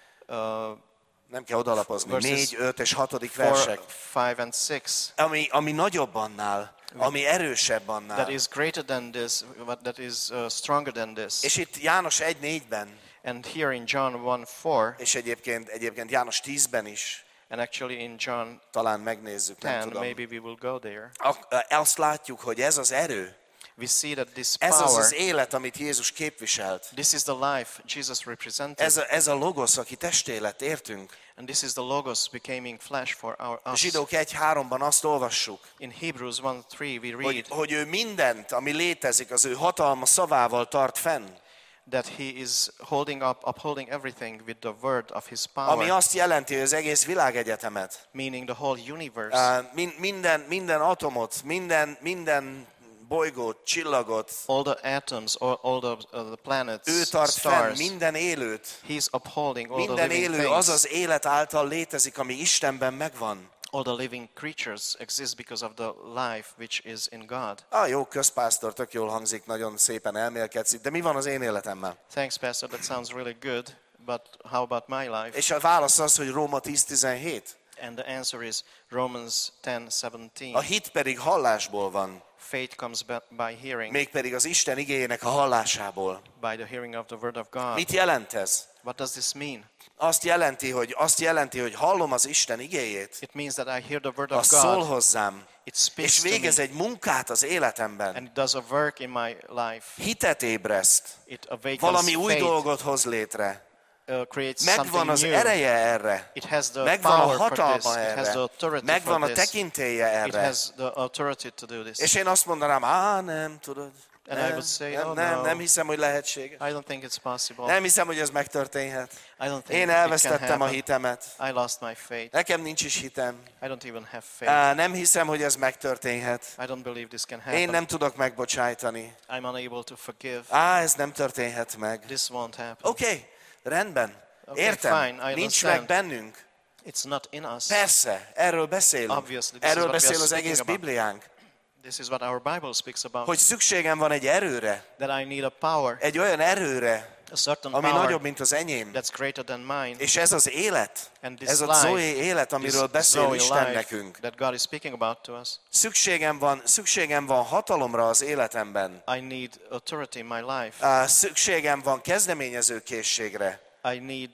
Nem kell odalapozni. 4, 5 és 6. 4, versek. 5 and 6, Ami nagyobb annál, ami erősebb annál. that is greater than this, that is stronger than this. És itt János 1:4-ben, And here in John 1:4, és egyébként János 10-ben is, and actually in John talán megnézzük, nem 10, tudom. maybe we will go there, Azt látjuk, hogy ez az erő, we see that this ez az power, az élet, amit Jézus képviselt. this is the life Jesus represented, Ez a logosz, aki testé lett, értünk. and this is the Logos becoming flesh for us. Zsidók 1:3-ban azt olvassuk, In Hebrews 1:3 we read hogy ő mindent, ami létezik, az ő hatalma szavával tart fenn. that he is upholding everything with the word of his Ami power, azt jelenti, hogy az egész világegyetemet, meaning the whole universe, minden atomot, minden bolygót, csillagot, all the atoms, all the planets, ő tart fenn, stars. minden élőt. He's upholding all the Minden living élő az things. az élet által létezik, ami Istenben megvan. All the living creatures exist because of the life which is in God. Jó, közpásztor, tök jól hangzik, nagyon szépen elmélkedsz, de mi van az én életemmel? Thanks, Pastor. That sounds really good. But how about my life? És a válasz az, hogy Róma 10:17. And the answer is Romans 10:17. A hit pedig hallásból van, Faith comes by hearing, mégpedig az Isten igéjének a hallásából. by the hearing of the word of God. Mit jelent ez? What does this mean? Azt jelenti, hogy hallom az Isten igéjét, It means that I hear the word az of szól God. hozzám, It speaks és to me, végez egy munkát az életemben. and it does a work in my life. Hitet ébreszt, It awakens valami új faith, dolgot hoz létre. creates Megvan something az new. ereje erre, It has the megvan a power for this. hatalma It has erre, the authority megvan for a this. tekintélye It erre. has the authority to do this. És én azt mondanám, nem tudod, And I would say, oh, no. nem hiszem, hogy lehetséges. I don't think it's possible. Nem hiszem, hogy ez megtörténhet. I don't think Én it can elvesztettem a happen. hitemet. I lost my faith. Nekem nincs is hitem. I don't even have faith. Nem hiszem, hogy ez megtörténhet. I don't believe this can Én happen. nem tudok megbocsájtani. I'm unable to forgive. Ez nem történhet meg. This won't happen. Oké, rendben. Okay, Értem, fine, I nincs understand. meg bennünk. It's not in us. Persze, erről beszélünk. Obviously, this is Erről what we are beszél az speaking egész about. Bibliánk. This is what our Bible speaks about. Hogy szükségem van egy erőre, That I need a power, egy olyan erőre, a certain ami power nagyobb, mint az enyém. that's greater than mine. És ez az élet, And this ez a life, Zoe élet, amiről this beszél Zoe Isten life nekünk. that God is speaking about to us. Szükségem van hatalomra az életemben. I need authority in my life. Szükségem van kezdeményezőkészségre I need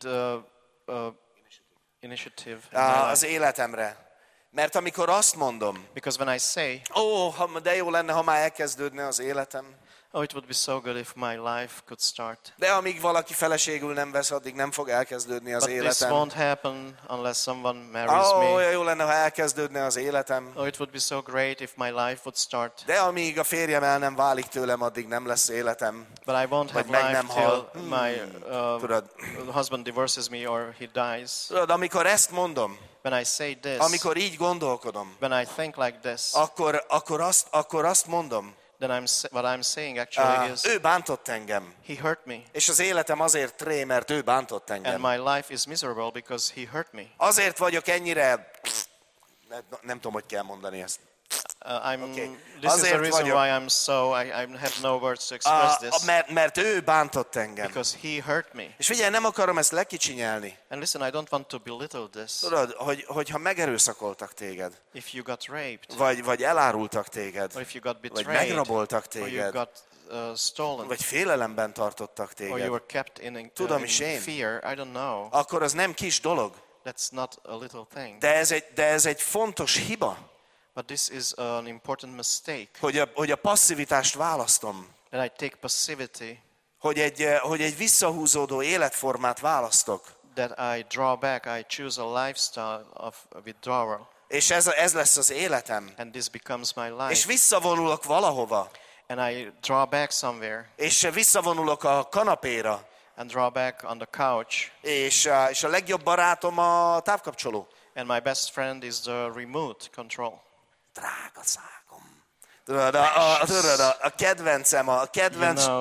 initiative in my az life. életemre. Mert amikor azt mondom, Because when I say, de jó lenne, ha már elkezdődne az életem, oh, it would be so good if my life could start. de amíg valaki feleségül nem vesz, addig nem fog elkezdődni az But this életem. won't happen unless someone marries me. Olyan jó lenne, ha elkezdődne az életem. Oh, it would be so great if my life would start. De amíg a férjem el nem válik tőlem, addig nem lesz életem. But I won't Vagy have meg life nem till hal. my Tudod, husband divorces me or he dies. amikor ezt mondom, When I say this, amikor így gondolkodom, when I think like this, akkor azt mondom, then what I'm saying actually is, ő bántott engem. he hurt me. És az életem azért tré, mert ő bántott And engem. my life is miserable because he hurt me. Azért vagyok ennyire... Nem tudom, hogy kell mondani ezt. Okay. This is the Azért reason vagyok- why I'm so, I have no words to express this. Mert ő bántott engem. Because he hurt me. És figyelj, nem akarom ezt lekicsinyelni. And listen, I don't want to belittle this. Tudod, hogyha megerőszakoltak téged, If you got raped, vagy elárultak téged, or if you got vagy betrayed, megraboltak or you téged, got stolen, vagy félelemben tartottak or you téged, were kept in Tudom is én. fear, I don't know. akkor az nem kis dolog. That's not a little thing. De ez egy fontos hiba, But this is an important mistake. hogy a passzivitást választom. That I take passivity, Hogy egy visszahúzódó életformát választok. that I draw back, I choose a lifestyle of withdrawal. És ez lesz az életem. And this becomes my És life. visszavonulok valahova. And I draw back somewhere És visszavonulok a kanapéra. and draw back on the couch. És a legjobb barátom a távkapcsoló. And my best friend is the remote control. Drága szágom. Tudod, a kedvencem, You know,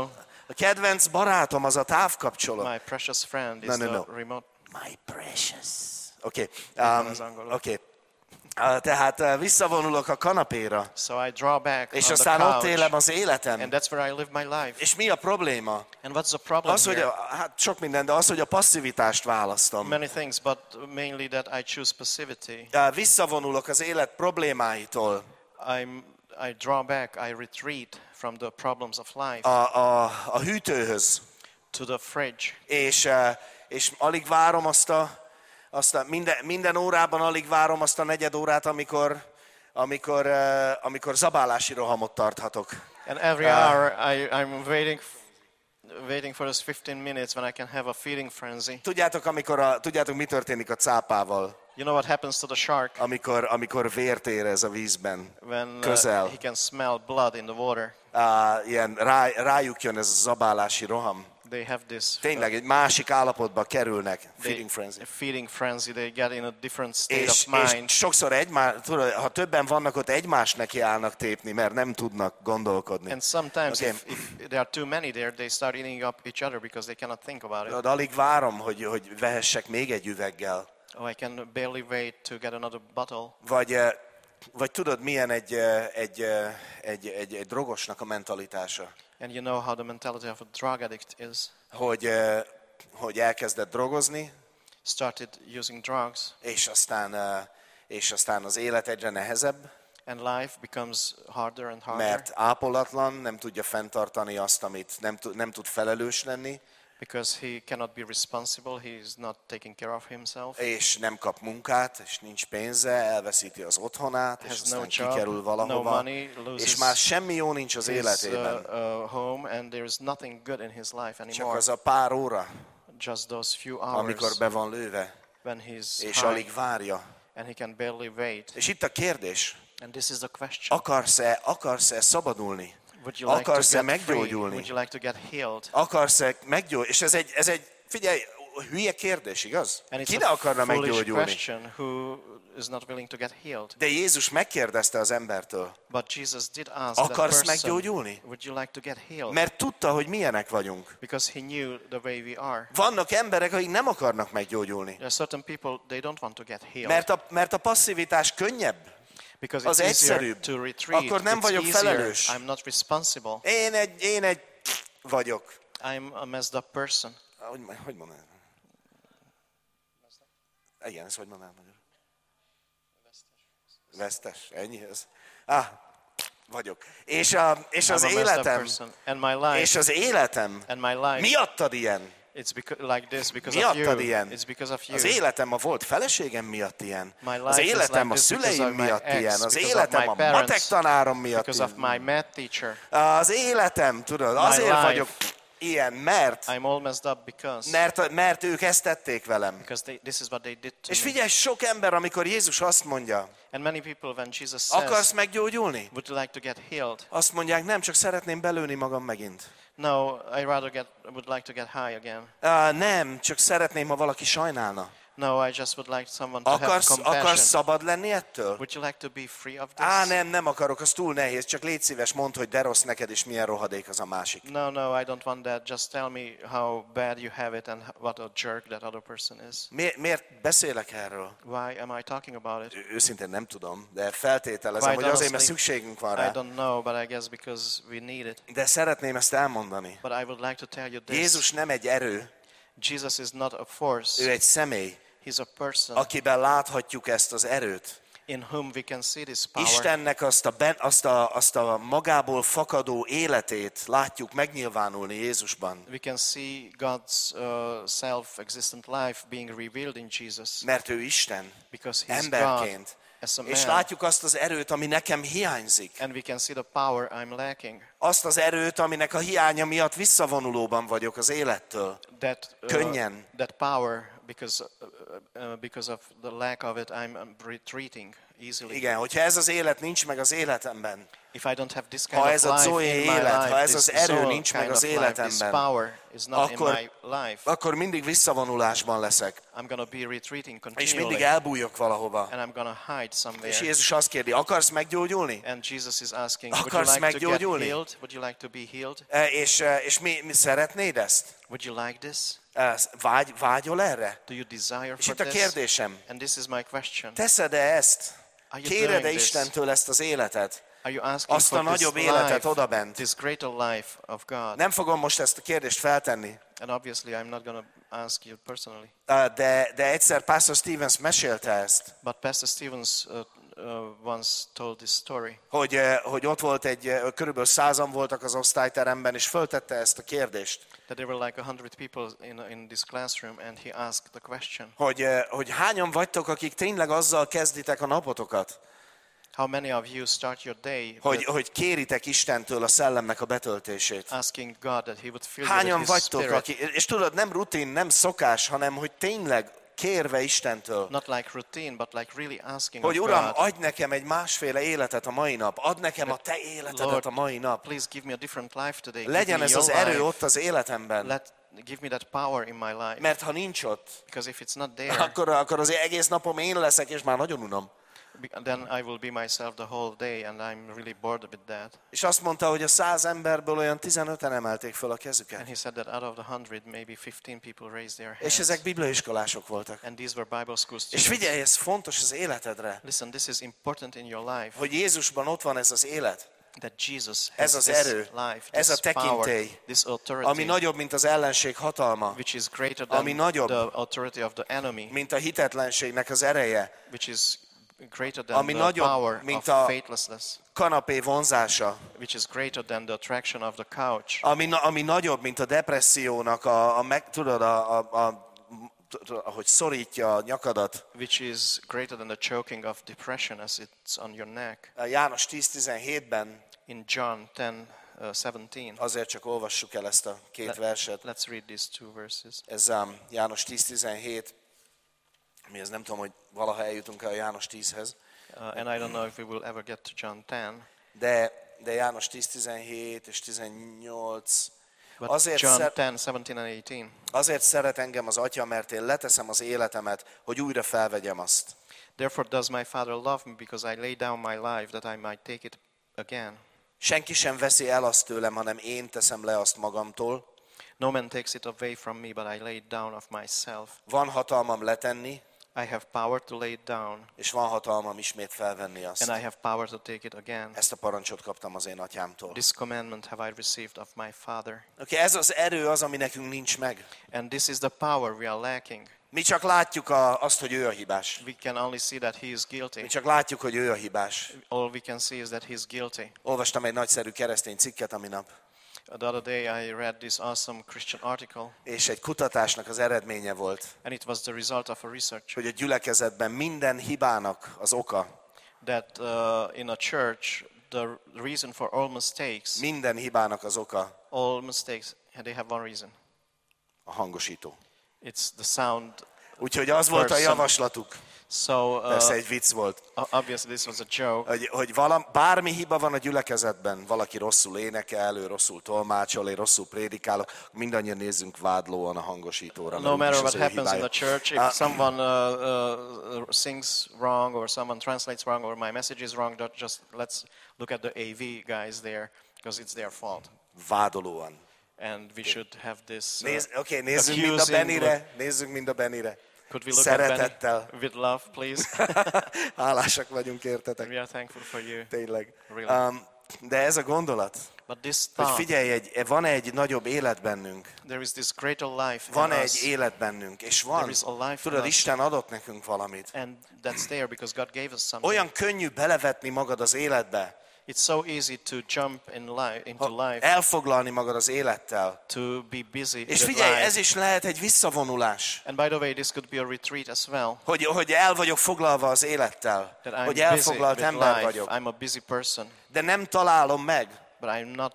A kedvenc barátom az a távkapcsolat. My precious friend is No. the remote. My precious. Oké. van az angolul. Oké. Tehát visszavonulok a kanapéra, So I draw back és on aztán the ott élem couch, az életem. and that's where I live my life. És mi a probléma? And what's the problem Az, hogy here? hát sok minden, de az, hogy a passzivitást választom. Many things, but mainly that I choose passivity. Visszavonulok az élet problémáitól. I draw back, I retreat from the problems of life A hűtőhöz. to the fridge. És alig várom azt a minden órában alig várom azt a negyed órát, amikor zabálási rohamot tarthatok. And every hour I'm waiting for those 15 minutes when I can have a feeding frenzy. Tudjátok, mi történik a cápával, You know what happens to the shark amikor vért érez a vízben, when közel. he can smell blood in the water? Ilyen rájuk jön ez a zabálási roham. They have this Tényleg egy másik állapotba kerülnek, feeding frenzy. feeding frenzy. They get in a different state És of mind. sokszor ha többen vannak ott, egymás neki állnak tépni, mert nem tudnak gondolkodni. And sometimes Okay. if there are too many there, they start eating up each other because they cannot think about it. De alig várom, hogy vehessek még egy üveggel. Oh, I can barely wait to get another bottle. Vagy tudod, milyen egy drogosnak a mentalitása? And you know how the mentality of a drug addict is. Hogy elkezdett drogozni, Started using drugs, és aztán az élet egyre nehezebb, and life becomes harder and harder mert ápolatlan, nem tudja fenntartani azt, amit nem tud felelős lenni, because he cannot be responsible. He is not taking care of himself. és nem kap munkát, és ninch pénze, elveszíti az otthonát, és Has aztán no job, kikerül no valahova, money, loses és már semmi jó nincs az his életében. home, and there is nothing good in his life Csak anymore. az a pár óra, Just those few amikor hours be van lőve, when he's és high alig várja. and he can barely wait. És itt a kérdés, And this is the question. akarsz-e szabadulni? Would you like to Akarsz-e get free? meggyógyulni? Would you like to get healed? Akarsz-e meggyógyulni? És ez egy, figyelj, hülye kérdés, igaz? And it's Ki ne a akarna foolish meggyógyulni? question who is not willing to get healed. De Jézus megkérdezte az embertől, But Jesus did ask Akarsz that person, meggyógyulni? would you like to get healed? mert tudta, hogy milyenek vagyunk. Because he knew the way we are. Vannak emberek, akik nem akarnak meggyógyulni, There are certain people, they don't want to get healed. mert a passzivitás könnyebb. Because az it's easier egyszerűbb. to retreat. Akkor nem It's vagyok easier. felelős. I'm not responsible. Én egy vagyok. I'm a messed up person. Hogy mondanám? Igen, ezt hogy mondanám magyarul? Vesztes, ennyi ez. Vagyok. És az I'm a messed up életem, person. And my life. és az életem And my life. miattad ilyen. It's like this because of Miattad you. ilyen. It's because of you. Az életem a volt feleségem miatt ilyen. My life Az is életem like a this because szüleim of my miatt ex, ilyen. Az because of életem my a parents, matek tanárom miatt Because of ilyen. my math teacher. Az életem, tudod, azért life. vagyok ilyen, mert I'm all messed up because. mert ők ezt tették velem. Because this is what they did to És me. figyelj, sok ember, amikor Jézus azt mondja, And many people, when Jesus says, akarsz meggyógyulni? would you like to get healed? Azt mondják, nem, csak szeretném belőni magam megint. No, I would like to get high again. Nem, csak szeretném, ha valaki sajnálna. No, I just would like someone to have compassion. Akarsz szabad lenni ettől? Would you like to be free of this? Nem akarok, az túl nehéz, csak légy szíves, mondd, hogy de rossz neked, és milyen rohadék az a másik. No, I don't want that. Just tell me how bad you have it and what a jerk that other person is. Miért beszélek erről? Why am I talking about it? Őszintén nem tudom, de feltételezem, hogy azért, mert szükségünk van I rá. don't know, but I guess because we need it. De szeretném ezt elmondani. But I would like to tell you this. Jézus nem egy erő, Jesus is not a force. ő egy személy, He's a person akiben láthatjuk ezt az erőt. in whom we can see this power. Istennek azt a magából fakadó életét látjuk megnyilvánulni Jézusban. We can see God's self-existent life being revealed in Jesus. Mert ő Isten, Because he's emberként. God as a És man. látjuk azt az erőt, ami nekem hiányzik. And we can see the power I'm lacking. Azt az erőt, aminek a hiánya miatt visszavonulóban vagyok az élettől. Könnyen. That power, because of the lack of it, I'm retreating easily. Igen, hogyha ez az élet nincs meg az életemben, If I don't have this kind ha of ez a life Zoe in my élet, ha life, ez this az erő Zoe nincs meg kind az of life, this életemben, power is not in my life, akkor mindig visszavonulásban leszek. I'm going to be retreating És mindig continually. elbújok valahova. And I'm going to hide somewhere. És Jézus azt kérdi, akarsz meggyógyulni? And Jesus is asking, would Akarsz you like to get meggyógyulni? healed? Would you like to be healed? És mi szeretnéd ezt? Would you like this? Vágyol erre? Do you desire És for itt a this? kérdésem, And this is my question. teszed-e ezt? Are you Kéred-e doing this? Istentől ezt az életet? Are you asking Azt a for this nagyobb életet life, odabent? this greater life of God? Nem fogom most ezt a kérdést feltenni, And obviously I'm not going to ask you personally. de egyszer Pastor Stevens mesélte ezt, But Pastor Stevens once told this story. hogy ott volt körülbelül 100-an voltak az osztályteremben, és föltette ezt a kérdést, That there were like 100 people in this classroom, and he asked the question, hogy hányan vagytok, akik tényleg azzal kezditek a napotokat, how many of you start your day hogy kéritek Istentől a szellemnek a betöltését. asking God that he would fill you Hányan with his vagytok, spirit? és tudod, nem rutin, nem szokás, hanem hogy tényleg kérve Istentől, Not like routine, but like really asking hogy of Uram, God, adj nekem egy másféle életet a mai nap, add nekem a Te életedet Lord, a mai nap. please give me a different life today. Legyen Give ez me az your erő life. ott az életemben, Give me that power in my life. mert ha nincs ott, Because if it's not there, akkor az egész napom én leszek, és már nagyon unom. then I will be myself the whole day, and I'm really bored with that. És azt mondta, hogy a 100 emberből olyan 15-en emelték föl a And kezüket. he said that out of the 100, maybe 15 people raised their hands. És ezek bibliaiskolások voltak. And these were Bible school És students. figyelj, ez fontos az életedre, Listen, this is important in your life. hogy Jézusban ott van ez az élet, That Jesus ez has az this erő, life, ez this a tekintély, power, this authority, ami nagyobb, mint az ellenség hatalma, which is greater ami than nagyobb, the authority of the enemy, mint a hitetlenségnek az ereje, which is greater than ami the nagyobb, power mint of a faithlessness, kanapé vonzása, which is greater than the attraction of the couch, ami nagyobb, mint a depressziónak tudod, ahogy szorítja a nyakadat. which is greater than the choking of depression as it's on your neck. A János 10:17-ben, In John 10:17, azért csak olvassuk el ezt a két verset. let's read these two verses. Ez János 10:17, mi ez nem tudom, hogy valaha eljutunk el a János 10-hez, And I don't know if we will ever get to John 10, de János 10:17 és 18, but Azért John szer- 10, 17 and 18. azért szeret engem az Atya, mert én leteszem az életemet, hogy újra felvegyem azt. Therefore does my Father love me, because I lay down my life, that I might take it again. Senki sem veszi el azt tőlem, hanem én teszem le azt magamtól. No man takes it away from me, but I lay it down of myself. Van hatalmam letenni, I have power to lay it down, és van hatalmam ismét felvenni azt. and I have power to take it again. Ezt a parancsot kaptam az én atyámtól. This commandment have I received of my Father. Okay, ez az erő az, ami nekünk nincs meg. And this is the power we are lacking. Mi csak látjuk azt, hogy ő a hibás. We can only see that he is guilty. Mi csak látjuk, hogy ő a hibás. All we can see is that he is guilty. Olvastam egy nagyszerű keresztény cikket a minap, The other day I read this awesome Christian article, és egy kutatásnak az eredménye volt, and it was the result of a research hogy a gyülekezetben minden hibának az oka, that in a church the reason for all mistakes, minden hibának az oka they have one reason. a hangosító. It's the sound. Úgyhogy az volt a Person. javaslatuk, So persze egy vicc volt, obviously this was a joke. hogy bármi hiba van a gyülekezetben, valaki rosszul énekel, ő rosszul tolmácsol, én rosszul prédikálok, mindannyian nézzünk vádlóan a hangosítóra. No mert matter úgyis what az ő happens in hibája. the church, if someone sings wrong or someone translates wrong or my message is wrong, just let's look at the AV guys there, because it's their fault. Vádolóan. And we should have this nézzünk mind a Benire, nézzünk mind a Benire. Could we look Szeretettel. at Benny with love, please? Hálásak vagyunk értetek, We are thankful for you. tényleg. Really. De ez a gondolat, But this hogy thought, figyelj, van egy nagyobb élet bennünk, there is this greater life van in egy us, élet bennünk, és There van, is a life in tudod, us. Isten adott nekünk valamit. and that's there because God gave us something. Olyan könnyű belevetni magad az életbe, It's so easy to jump into life, elfoglalni magad az élettel. to be busy És with figyelj, life. ez is lehet egy visszavonulás, And by the way, this could be a retreat as well. hogy el vagyok foglalva az élettel, That I'm hogy busy elfoglalt with ember life. vagyok, I'm a busy person, de nem találom meg but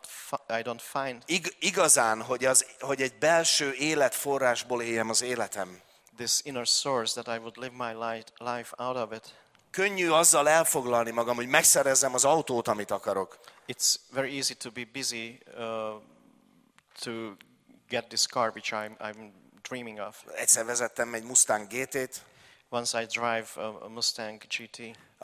I don't find igazán, hogy egy belső életforrásból éljem az életem. this inner source that I would live my life out of it. Könnyű azzal elfoglalni magam, hogy megszerezzem az autót, amit akarok. It's very easy to be busy to get this car which I'm dreaming of. Egyszer vezettem egy Mustang GT-t. Once I drive a Mustang GT.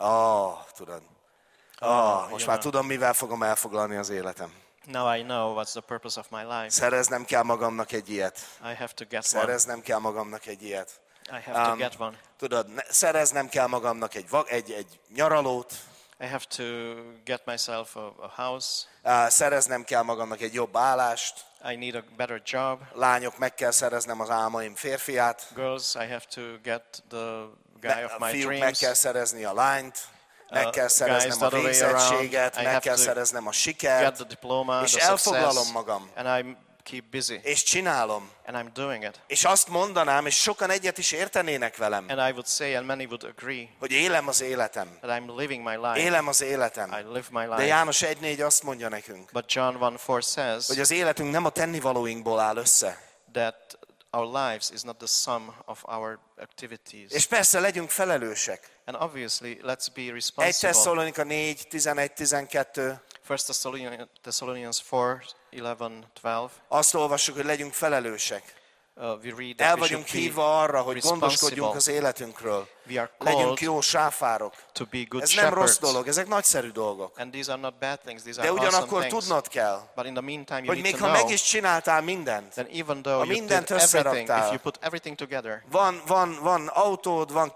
Tudod. Most you már know. tudom, mivel fogom elfoglalni az életem. Now I know what's the purpose of my life. Szereznem kell magamnak egy ilyet. I have to get one. Szereznem kell magamnak egy ilyet. I have to get one. Tudod, szereznem kell magamnak egy nyaralót. I have to get myself a house. Szereznem kell magamnak egy jobb állást. I need a better job. Lányok, meg kell szereznem az álmaim férfiát. Girls, I have to get the guy of A my fiúk, meg dreams. kell szerezni a lányt. Meg kell Guys szereznem a the other way around. végzettséget, I meg have kell to szereznem a Get sikert, the diploma, és the success, elfoglalom magam, and I keep busy, és csinálom. and I'm doing it. És azt mondanám, és sokan egyet is értenének velem, And I would say, and many would agree, hogy élem az életem. that I'm living my life. Élem az I életem. live my De life. János 1:4 azt mondja nekünk, But John 1:4 says hogy az életünk nem a tennivalóinkból áll össze. that our lives is not the sum of our activities. És persze legyünk felelősek. And obviously, let's be 1 responsible. Tesszalonika 4, 11, 12. 1 Thessalonians 4:11-12. Azt olvassuk, hogy legyünk felelősek. We read El that we vagyunk should hívva arra, hogy responsible. gondoskodjunk az életünkről. We are Legyünk called jó sáfárok. to be good Ez nem rossz shepherds. dolog, ezek nagyszerű dolgok. And these are not bad things, these De are awesome ugyanakkor things. tudnod kell, But in the meantime, you hogy need még to ha know meg is csináltál mindent, that even though you mindent did everything, összeraktál. if you put everything together, van autód, van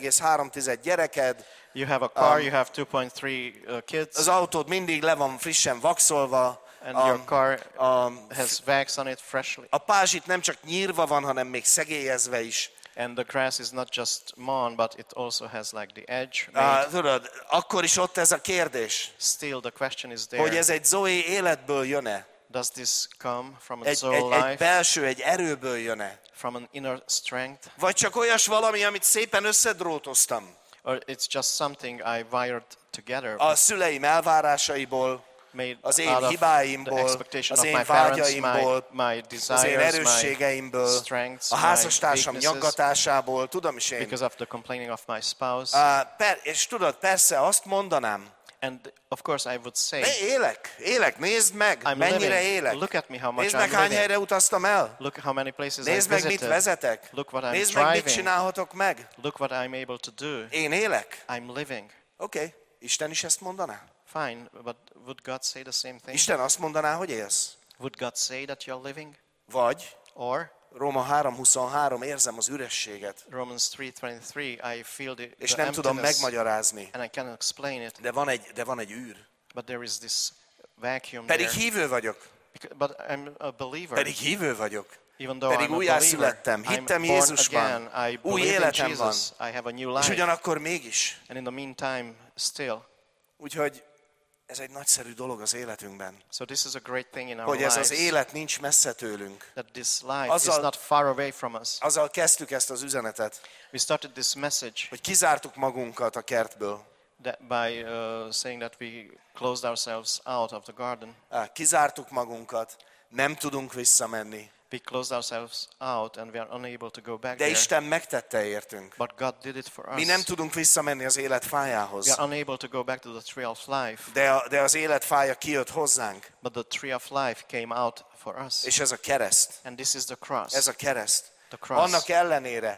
2,3 gyereked, you have a car, you have 2.3 kids, az autód mindig le van frissen vaxolva, and your car a, has wax on it freshly, a pázsit nem csak nyírva van, hanem még szegélyezve is. and the grass is not just mown, but it also has like the edge made. Tudod, akkor is ott ez a kérdés, Still, the question is there. hogy ez egy Zoe életből jön-e? Does this come from a Egy soul life, belső, egy erőből jön-e? from an inner strength, Vagy csak olyas valami, amit szépen összedrótoztam or it's just something I wired together, a szüleim elvárásaiból, made az én out of hibáimból, the expectation az of én my parents, vágyaimból, my az én desires, my erősségeimből, strengths, a my házastársam weaknesses, nyaggatásából, tudom is én. because of the complaining of my spouse. És tudod, persze azt mondanám, And of course I would say, élek, nézd meg, I'm mennyire living. élek. Look at me, how much Nézd meg, I'm hány living. helyre utaztam el. Look how many places I Nézd meg, mit visited. vezetek. Look what I'm Nézd meg, mit driving. csinálhatok meg. Look what I'm able to do. Én élek. I'm living. Oké, Isten is ezt mondaná. Fine, but would God say the same thing? Isten azt mondaná, hogy élsz. Would God say that you're living? Vagy Or Róma 3:23, érzem az ürességet, Romans 3:23, I feel és the nem tudom emptiness, megmagyarázni, and I cannot explain it, de van egy űr. but there is this vacuum Pedig there. hívő vagyok, But I'm a believer. pedig hívő vagyok. Even though Pedig I'm a újjászülettem, believer, hittem I'm born Jézusban, again, I új believe in életem van, Jesus, I have a new és life, ugyanakkor mégis. and in the meantime, still. Úgyhogy ez egy nagyszerű dolog az életünkben, So this is a great thing in our hogy ez lives, az élet nincs messze tőlünk. that this life Azzal- is not far away from us. Azzal kezdtük ezt az üzenetet, We started this message hogy kizártuk magunkat a kertből. that by saying that we closed ourselves out of the garden. Kizártuk magunkat, nem tudunk visszamenni. We closed ourselves out and we are unable to go back De there. Isten megtette értünk. But God did it for us. Mi nem tudunk visszamenni az élet We fájához. are unable to go back to the tree of life. De az élet fája kijött hozzánk. But the tree of life came out for us. És ez a kereszt. And this is the cross. Ez a kereszt. The cross. Annak ellenére,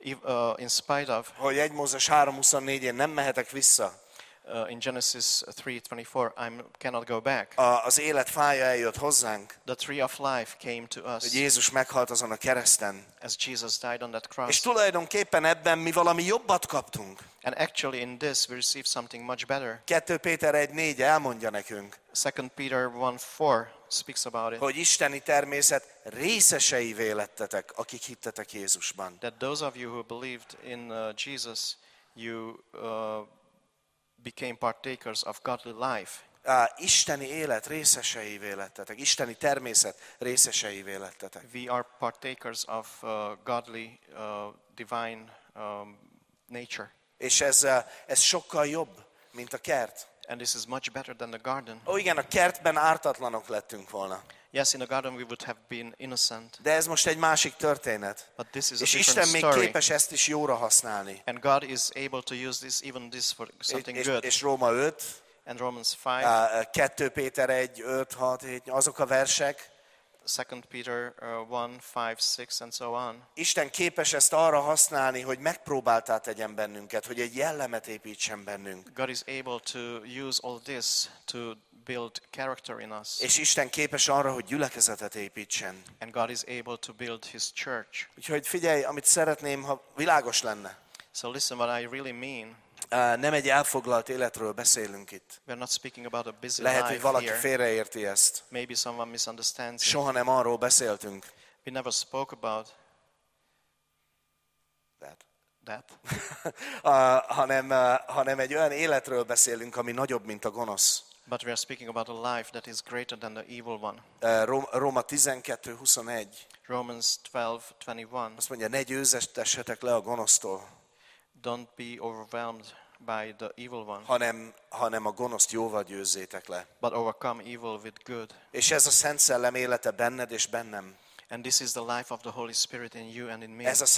In spite of, hogy 1 Mózes 3:24-én nem mehetek vissza, in Genesis 3:24, I cannot go back. az élet fája eljött hozzánk, The tree of life came to us hogy Jézus meghalt azon a kereszten. as Jesus died on that És cross. tulajdonképpen ebben mi valami jobbat kaptunk. And actually in this we received something much better. 2 Péter 1:4 elmondja nekünk, 2 Peter 1:4 speaks about it. hogy isteni természet részeseivé lettetek, akik hittetek Jézusban. That those of you who believed in Jesus, you became partakers of godly life. Isteni élet részeseivé lettetek, isteni természet részeseivé lettetek. We are partakers of godly, divine nature. És ez sokkal jobb, mint a kert. And this is much better than the garden. Ó igen, a kertben ártatlanok lettünk volna. Yes, in the garden we would have been innocent, De ez most egy másik történet. but this is a És different Isten még story. képes ezt is jóra használni. And God is able to use this, even this, for something good. És Róma 5, And Romans 5, 2 Péter 1, 5, 6, 7, azok a versek. 2 Peter 1, 5, 6, and so on. Isten képes ezt arra használni, hogy megpróbáltá tegyen bennünket, hogy egy jellemet építsen bennünk. God is able to use all this to build character in us. És Isten képes arra, hogy gyülekezetet építsen. And God is able to build His church. Úgyhogy figyelj, amit szeretném, ha világos lenne. So listen what I really mean. Nem egy elfoglalt életről beszélünk itt. We're not speaking about a busy Lehet, hogy life valaki here. félreérti ezt. Maybe someone misunderstands it. Soha nem arról beszéltünk. We never spoke about that. hanem egy olyan életről beszélünk, ami nagyobb, mint a gonosz. But we are speaking about a life that is greater than the evil one. Róma 12:21. Romans 12:21. Azt mondja, ne győztessetek le a gonosztól, Don't be overwhelmed by the evil one, hanem a gonoszt jóval győzzétek le. but overcome evil with good. És ez a Szent Szellem élete benned és bennem. And this is the life of the Holy Spirit in you and in me. Ez a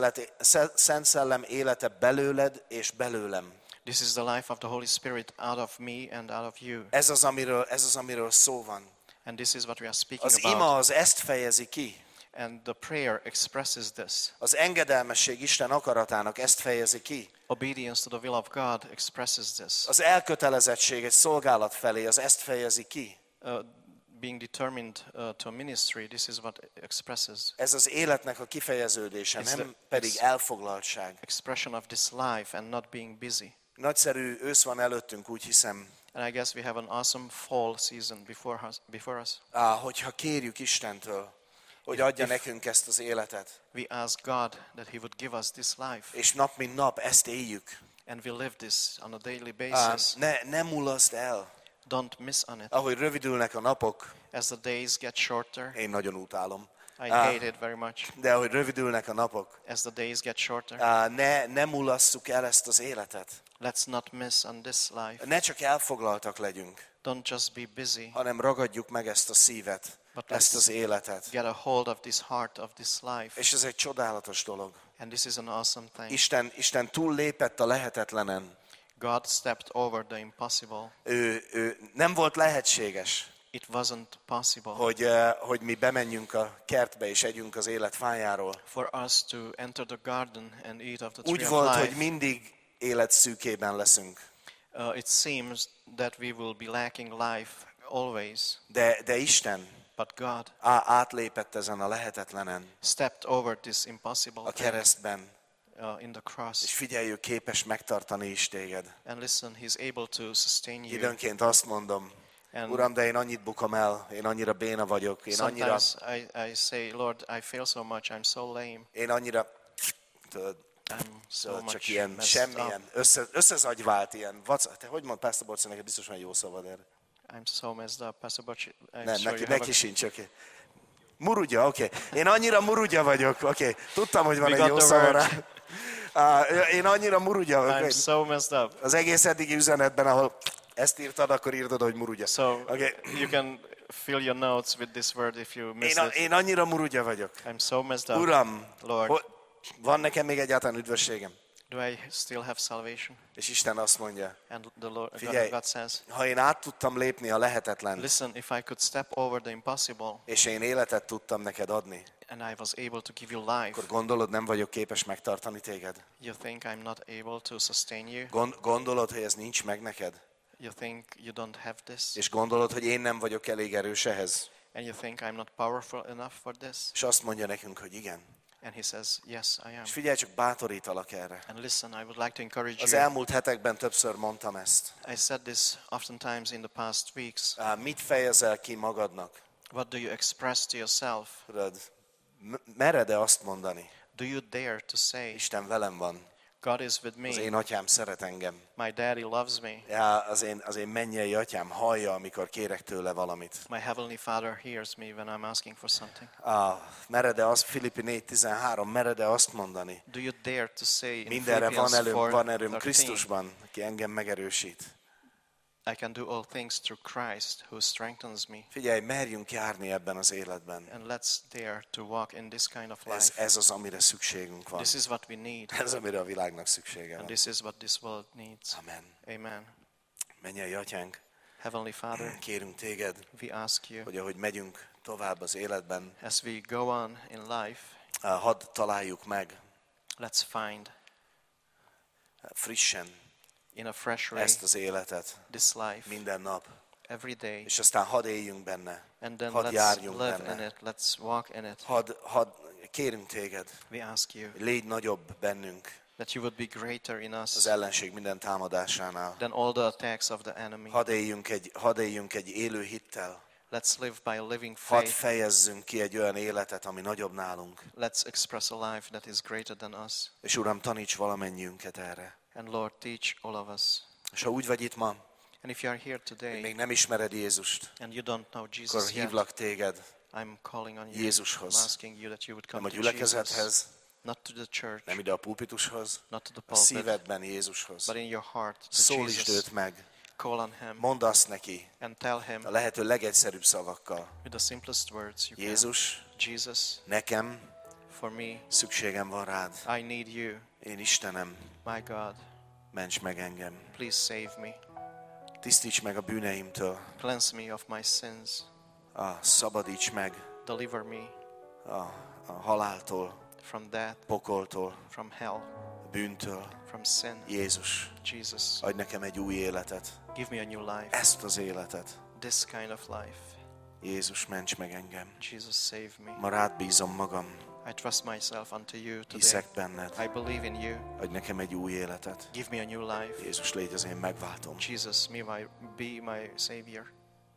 Szent Szellem élete belőled és belőlem. This is the life of the Holy Spirit out of me and out of you. Ez az, amiről szó van. And this is what we are speaking Az about. ima az ezt fejezi ki. And the prayer expresses this. Az engedelmesség Isten akaratának ezt fejezi ki. Obedience to the will of God expresses this. Az elkötelezettség egy szolgálat felé, az ezt fejezi ki. Being determined to a ministry, this is what expresses. Ez az életnek a kifejeződése, nem pedig elfoglaltság. Expression of this life and not being busy. Nagyszerű ősz van előttünk, úgy hiszem. And I guess we have an awesome fall season before us. Hogyha kérjük Istentől, hogy adja nekünk ezt az életet, We ask God that He would give us this life. és nap mint nap ezt éljük. And we live this on a daily basis. Ne mulaszd el. Don't miss on it. Ahogy rövidülnek a napok, As the days get shorter, én nagyon utálom, I hate it very much. de ahogy rövidülnek a napok, As the days get shorter, ne mulasszuk el ezt az életet. let's not miss on this life. Ne csak elfoglaltak legyünk, Don't just be busy, hanem ragadjuk meg ezt a szívet, but ezt let's az életet. get a hold of this heart, of this life. És ez egy csodálatos dolog. And this is an awesome thing. Isten túl lépett a lehetetlenen. God stepped over the impossible. Ő nem volt lehetséges, It wasn't possible hogy mi bemenjünk a kertbe és együnk az élet fájáról. for us to enter the garden and eat of the Úgy tree volt, of hogy life. mindig életszűkében leszünk. It seems that we will be lacking life always, De Isten but God átlépett ezen a lehetetlenen stepped over this impossible a thing, keresztben. in the És cross. figyelj, ő képes megtartani is téged. And listen, He's able to sustain you. Időnként azt mondom, And Uram, de én annyit bukom el, én annyira béna vagyok, sometimes I say, Lord, I fail so much, I'm so lame, én annyira tudod, I'm so csak much ilyen, messed up. semmilyen, összezagyvált ilyen. Te hogy mond, Pastor Borci, neked biztos van jó szavad erre? I'm so messed up, Pastor Butch. I'm Nem, sure you have neki sincs, oké. Murugya, oké. Én annyira murugya vagyok, oké. Tudtam, hogy van We egy got jó the szava word. rá. Én annyira murugya vagyok. I'm so messed up. Az egész eddigi üzenetben, ahol ezt írtad, akkor írtad, hogy murugya. So Okay. you can fill your notes with this word if you missed it. Én annyira murugya vagyok. I'm so messed up. Uram, Lord, van nekem még egyáltalán üdvösségem? do I still have salvation? És Isten azt mondja, And the Lord, Figyelj. God says, ha én át tudtam lépni a lehetetlen, listen, if I could step over the impossible és én életet tudtam neked adni, and I was able to give you life, akkor gondolod, nem vagyok képes megtartani téged? you think I'm not able to sustain you? Gondolod, hogy ez nincs meg neked? You think you don't have this? És gondolod, hogy én nem vagyok elég erős ehhez? And you think I'm not powerful enough for this? És azt mondja nekünk, hogy igen. And He says, yes, I am. És figyelj, csak bátorítalak erre. And listen, I would like to encourage Az you. elmúlt hetekben többször mondtam ezt. I said this oftentimes in the past weeks. Mit fejezel ki magadnak? What do you express to yourself? Tudod, mered-e azt mondani? Do you dare to say, Isten velem van, God is with az me, én atyám szeret engem. my daddy loves me, Az én mennyei atyám hallja, amikor kérek tőle valamit. my heavenly Father hears me when I'm asking for something? Mered-e azt, Filippi 4:13, mered-e azt mondani? Do you dare to say in Mindenre Philippians van erőm 4:13, Krisztusban, aki engem megerősít. I can do all things through Christ who strengthens me. Figyelj, merjünk járni ebben az életben. And let's dare to walk in this kind of life. Ez az, amire szükségünk van. This is what we need. Ez, amire a világnak szüksége And van. this is what this world needs. Amen. Amen. Mennyei Atyánk, Heavenly Father, kérünk téged, we ask you, hogy ahogy megyünk tovább az életben, as we go on in life, hadd találjuk meg let's find frissen in a fresh way ezt az életet this life minden nap, every day. és aztán hadd éljünk benne, And then hadd let's járjunk live in benne, it. Let's walk in it. kérünk téged, We ask you légy nagyobb bennünk that you would be greater in us az ellenség minden támadásánál. than all the attacks of the enemy. Hadd éljünk egy élő hittel, Let's live by a living hadd faith. fejezzünk ki egy olyan életet, ami nagyobb nálunk. Let's express a life that is greater than us. És Uram, taníts valamennyiünket erre. And Lord, teach all of us. És ha úgy vagy itt ma, And if you are here hogy today még nem ismered Jézust, and you don't know akkor Jesus yet, hívlak téged I'm calling on you. Jézushoz. I'm asking you that you would nem come a to Jesus. gyülekezethez, Not to the church, nem ide a pulpitushoz, not to the a pulpit, szívedben Jézushoz. but in your heart to Szólítsd Jesus. őt meg, Call on Him mondd azt neki and tell Him a lehető legegyszerűbb szavakkal. with the simplest words you can. Jézus, Jesus, nekem for me, szükségem van rád. I need you. Én Istenem, My God, ments meg engem. please save me. Tisztíts meg a bűneimtől, Cleanse me of my sins. szabadíts meg Deliver me a haláltól, from death, pokoltól, from hell, a bűntől. from sin. Jézus, Jesus, adj nekem egy új életet, give me a new life. ezt az életet. This kind of life. Jézus, ments meg engem. Jesus, save me. Ma rád bízom magam, I trust myself unto you today. hiszek benned. I believe in you. Adj nekem egy új életet. Give me a new life. Jézus, légy az én megváltom. Jesus, be my Savior.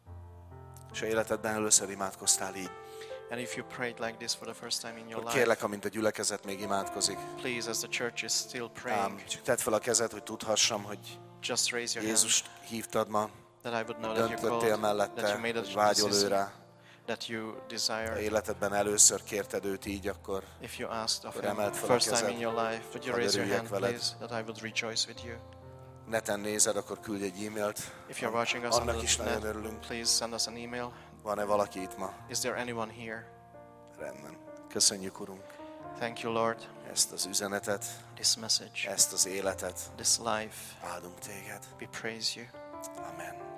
És ha életedben először imádkoztál így, And if you prayed like this for the first time in your akkor life, kérlek, amint a gyülekezet még imádkozik, please, as the church is still praying, csak tedd fel a kezed, hogy tudhassam, hogy just raise your hand, Jézust hívtad ma, that I would know that you döntöttél called, that mellette, you made hogy a vágyol ő decision, rá. that you Ha desire. életedben először kérted őt így, akkor If you asked of Akkor Him emeld fel a first time kezed. in your life, would you Hadd raise your örüljek hand, veled. please, that I would rejoice with you. neten nézed, akkor küldj egy e-mailt. If you're watching us on Annak is the nagyon net, örülünk. please send us an email. Van-e valaki itt ma? Is there anyone here? Rendben. Köszönjük, Urunk, Thank you, Lord, ezt az üzenetet, this message, ezt az életet. this life. Áldunk téged. We praise you. Amen.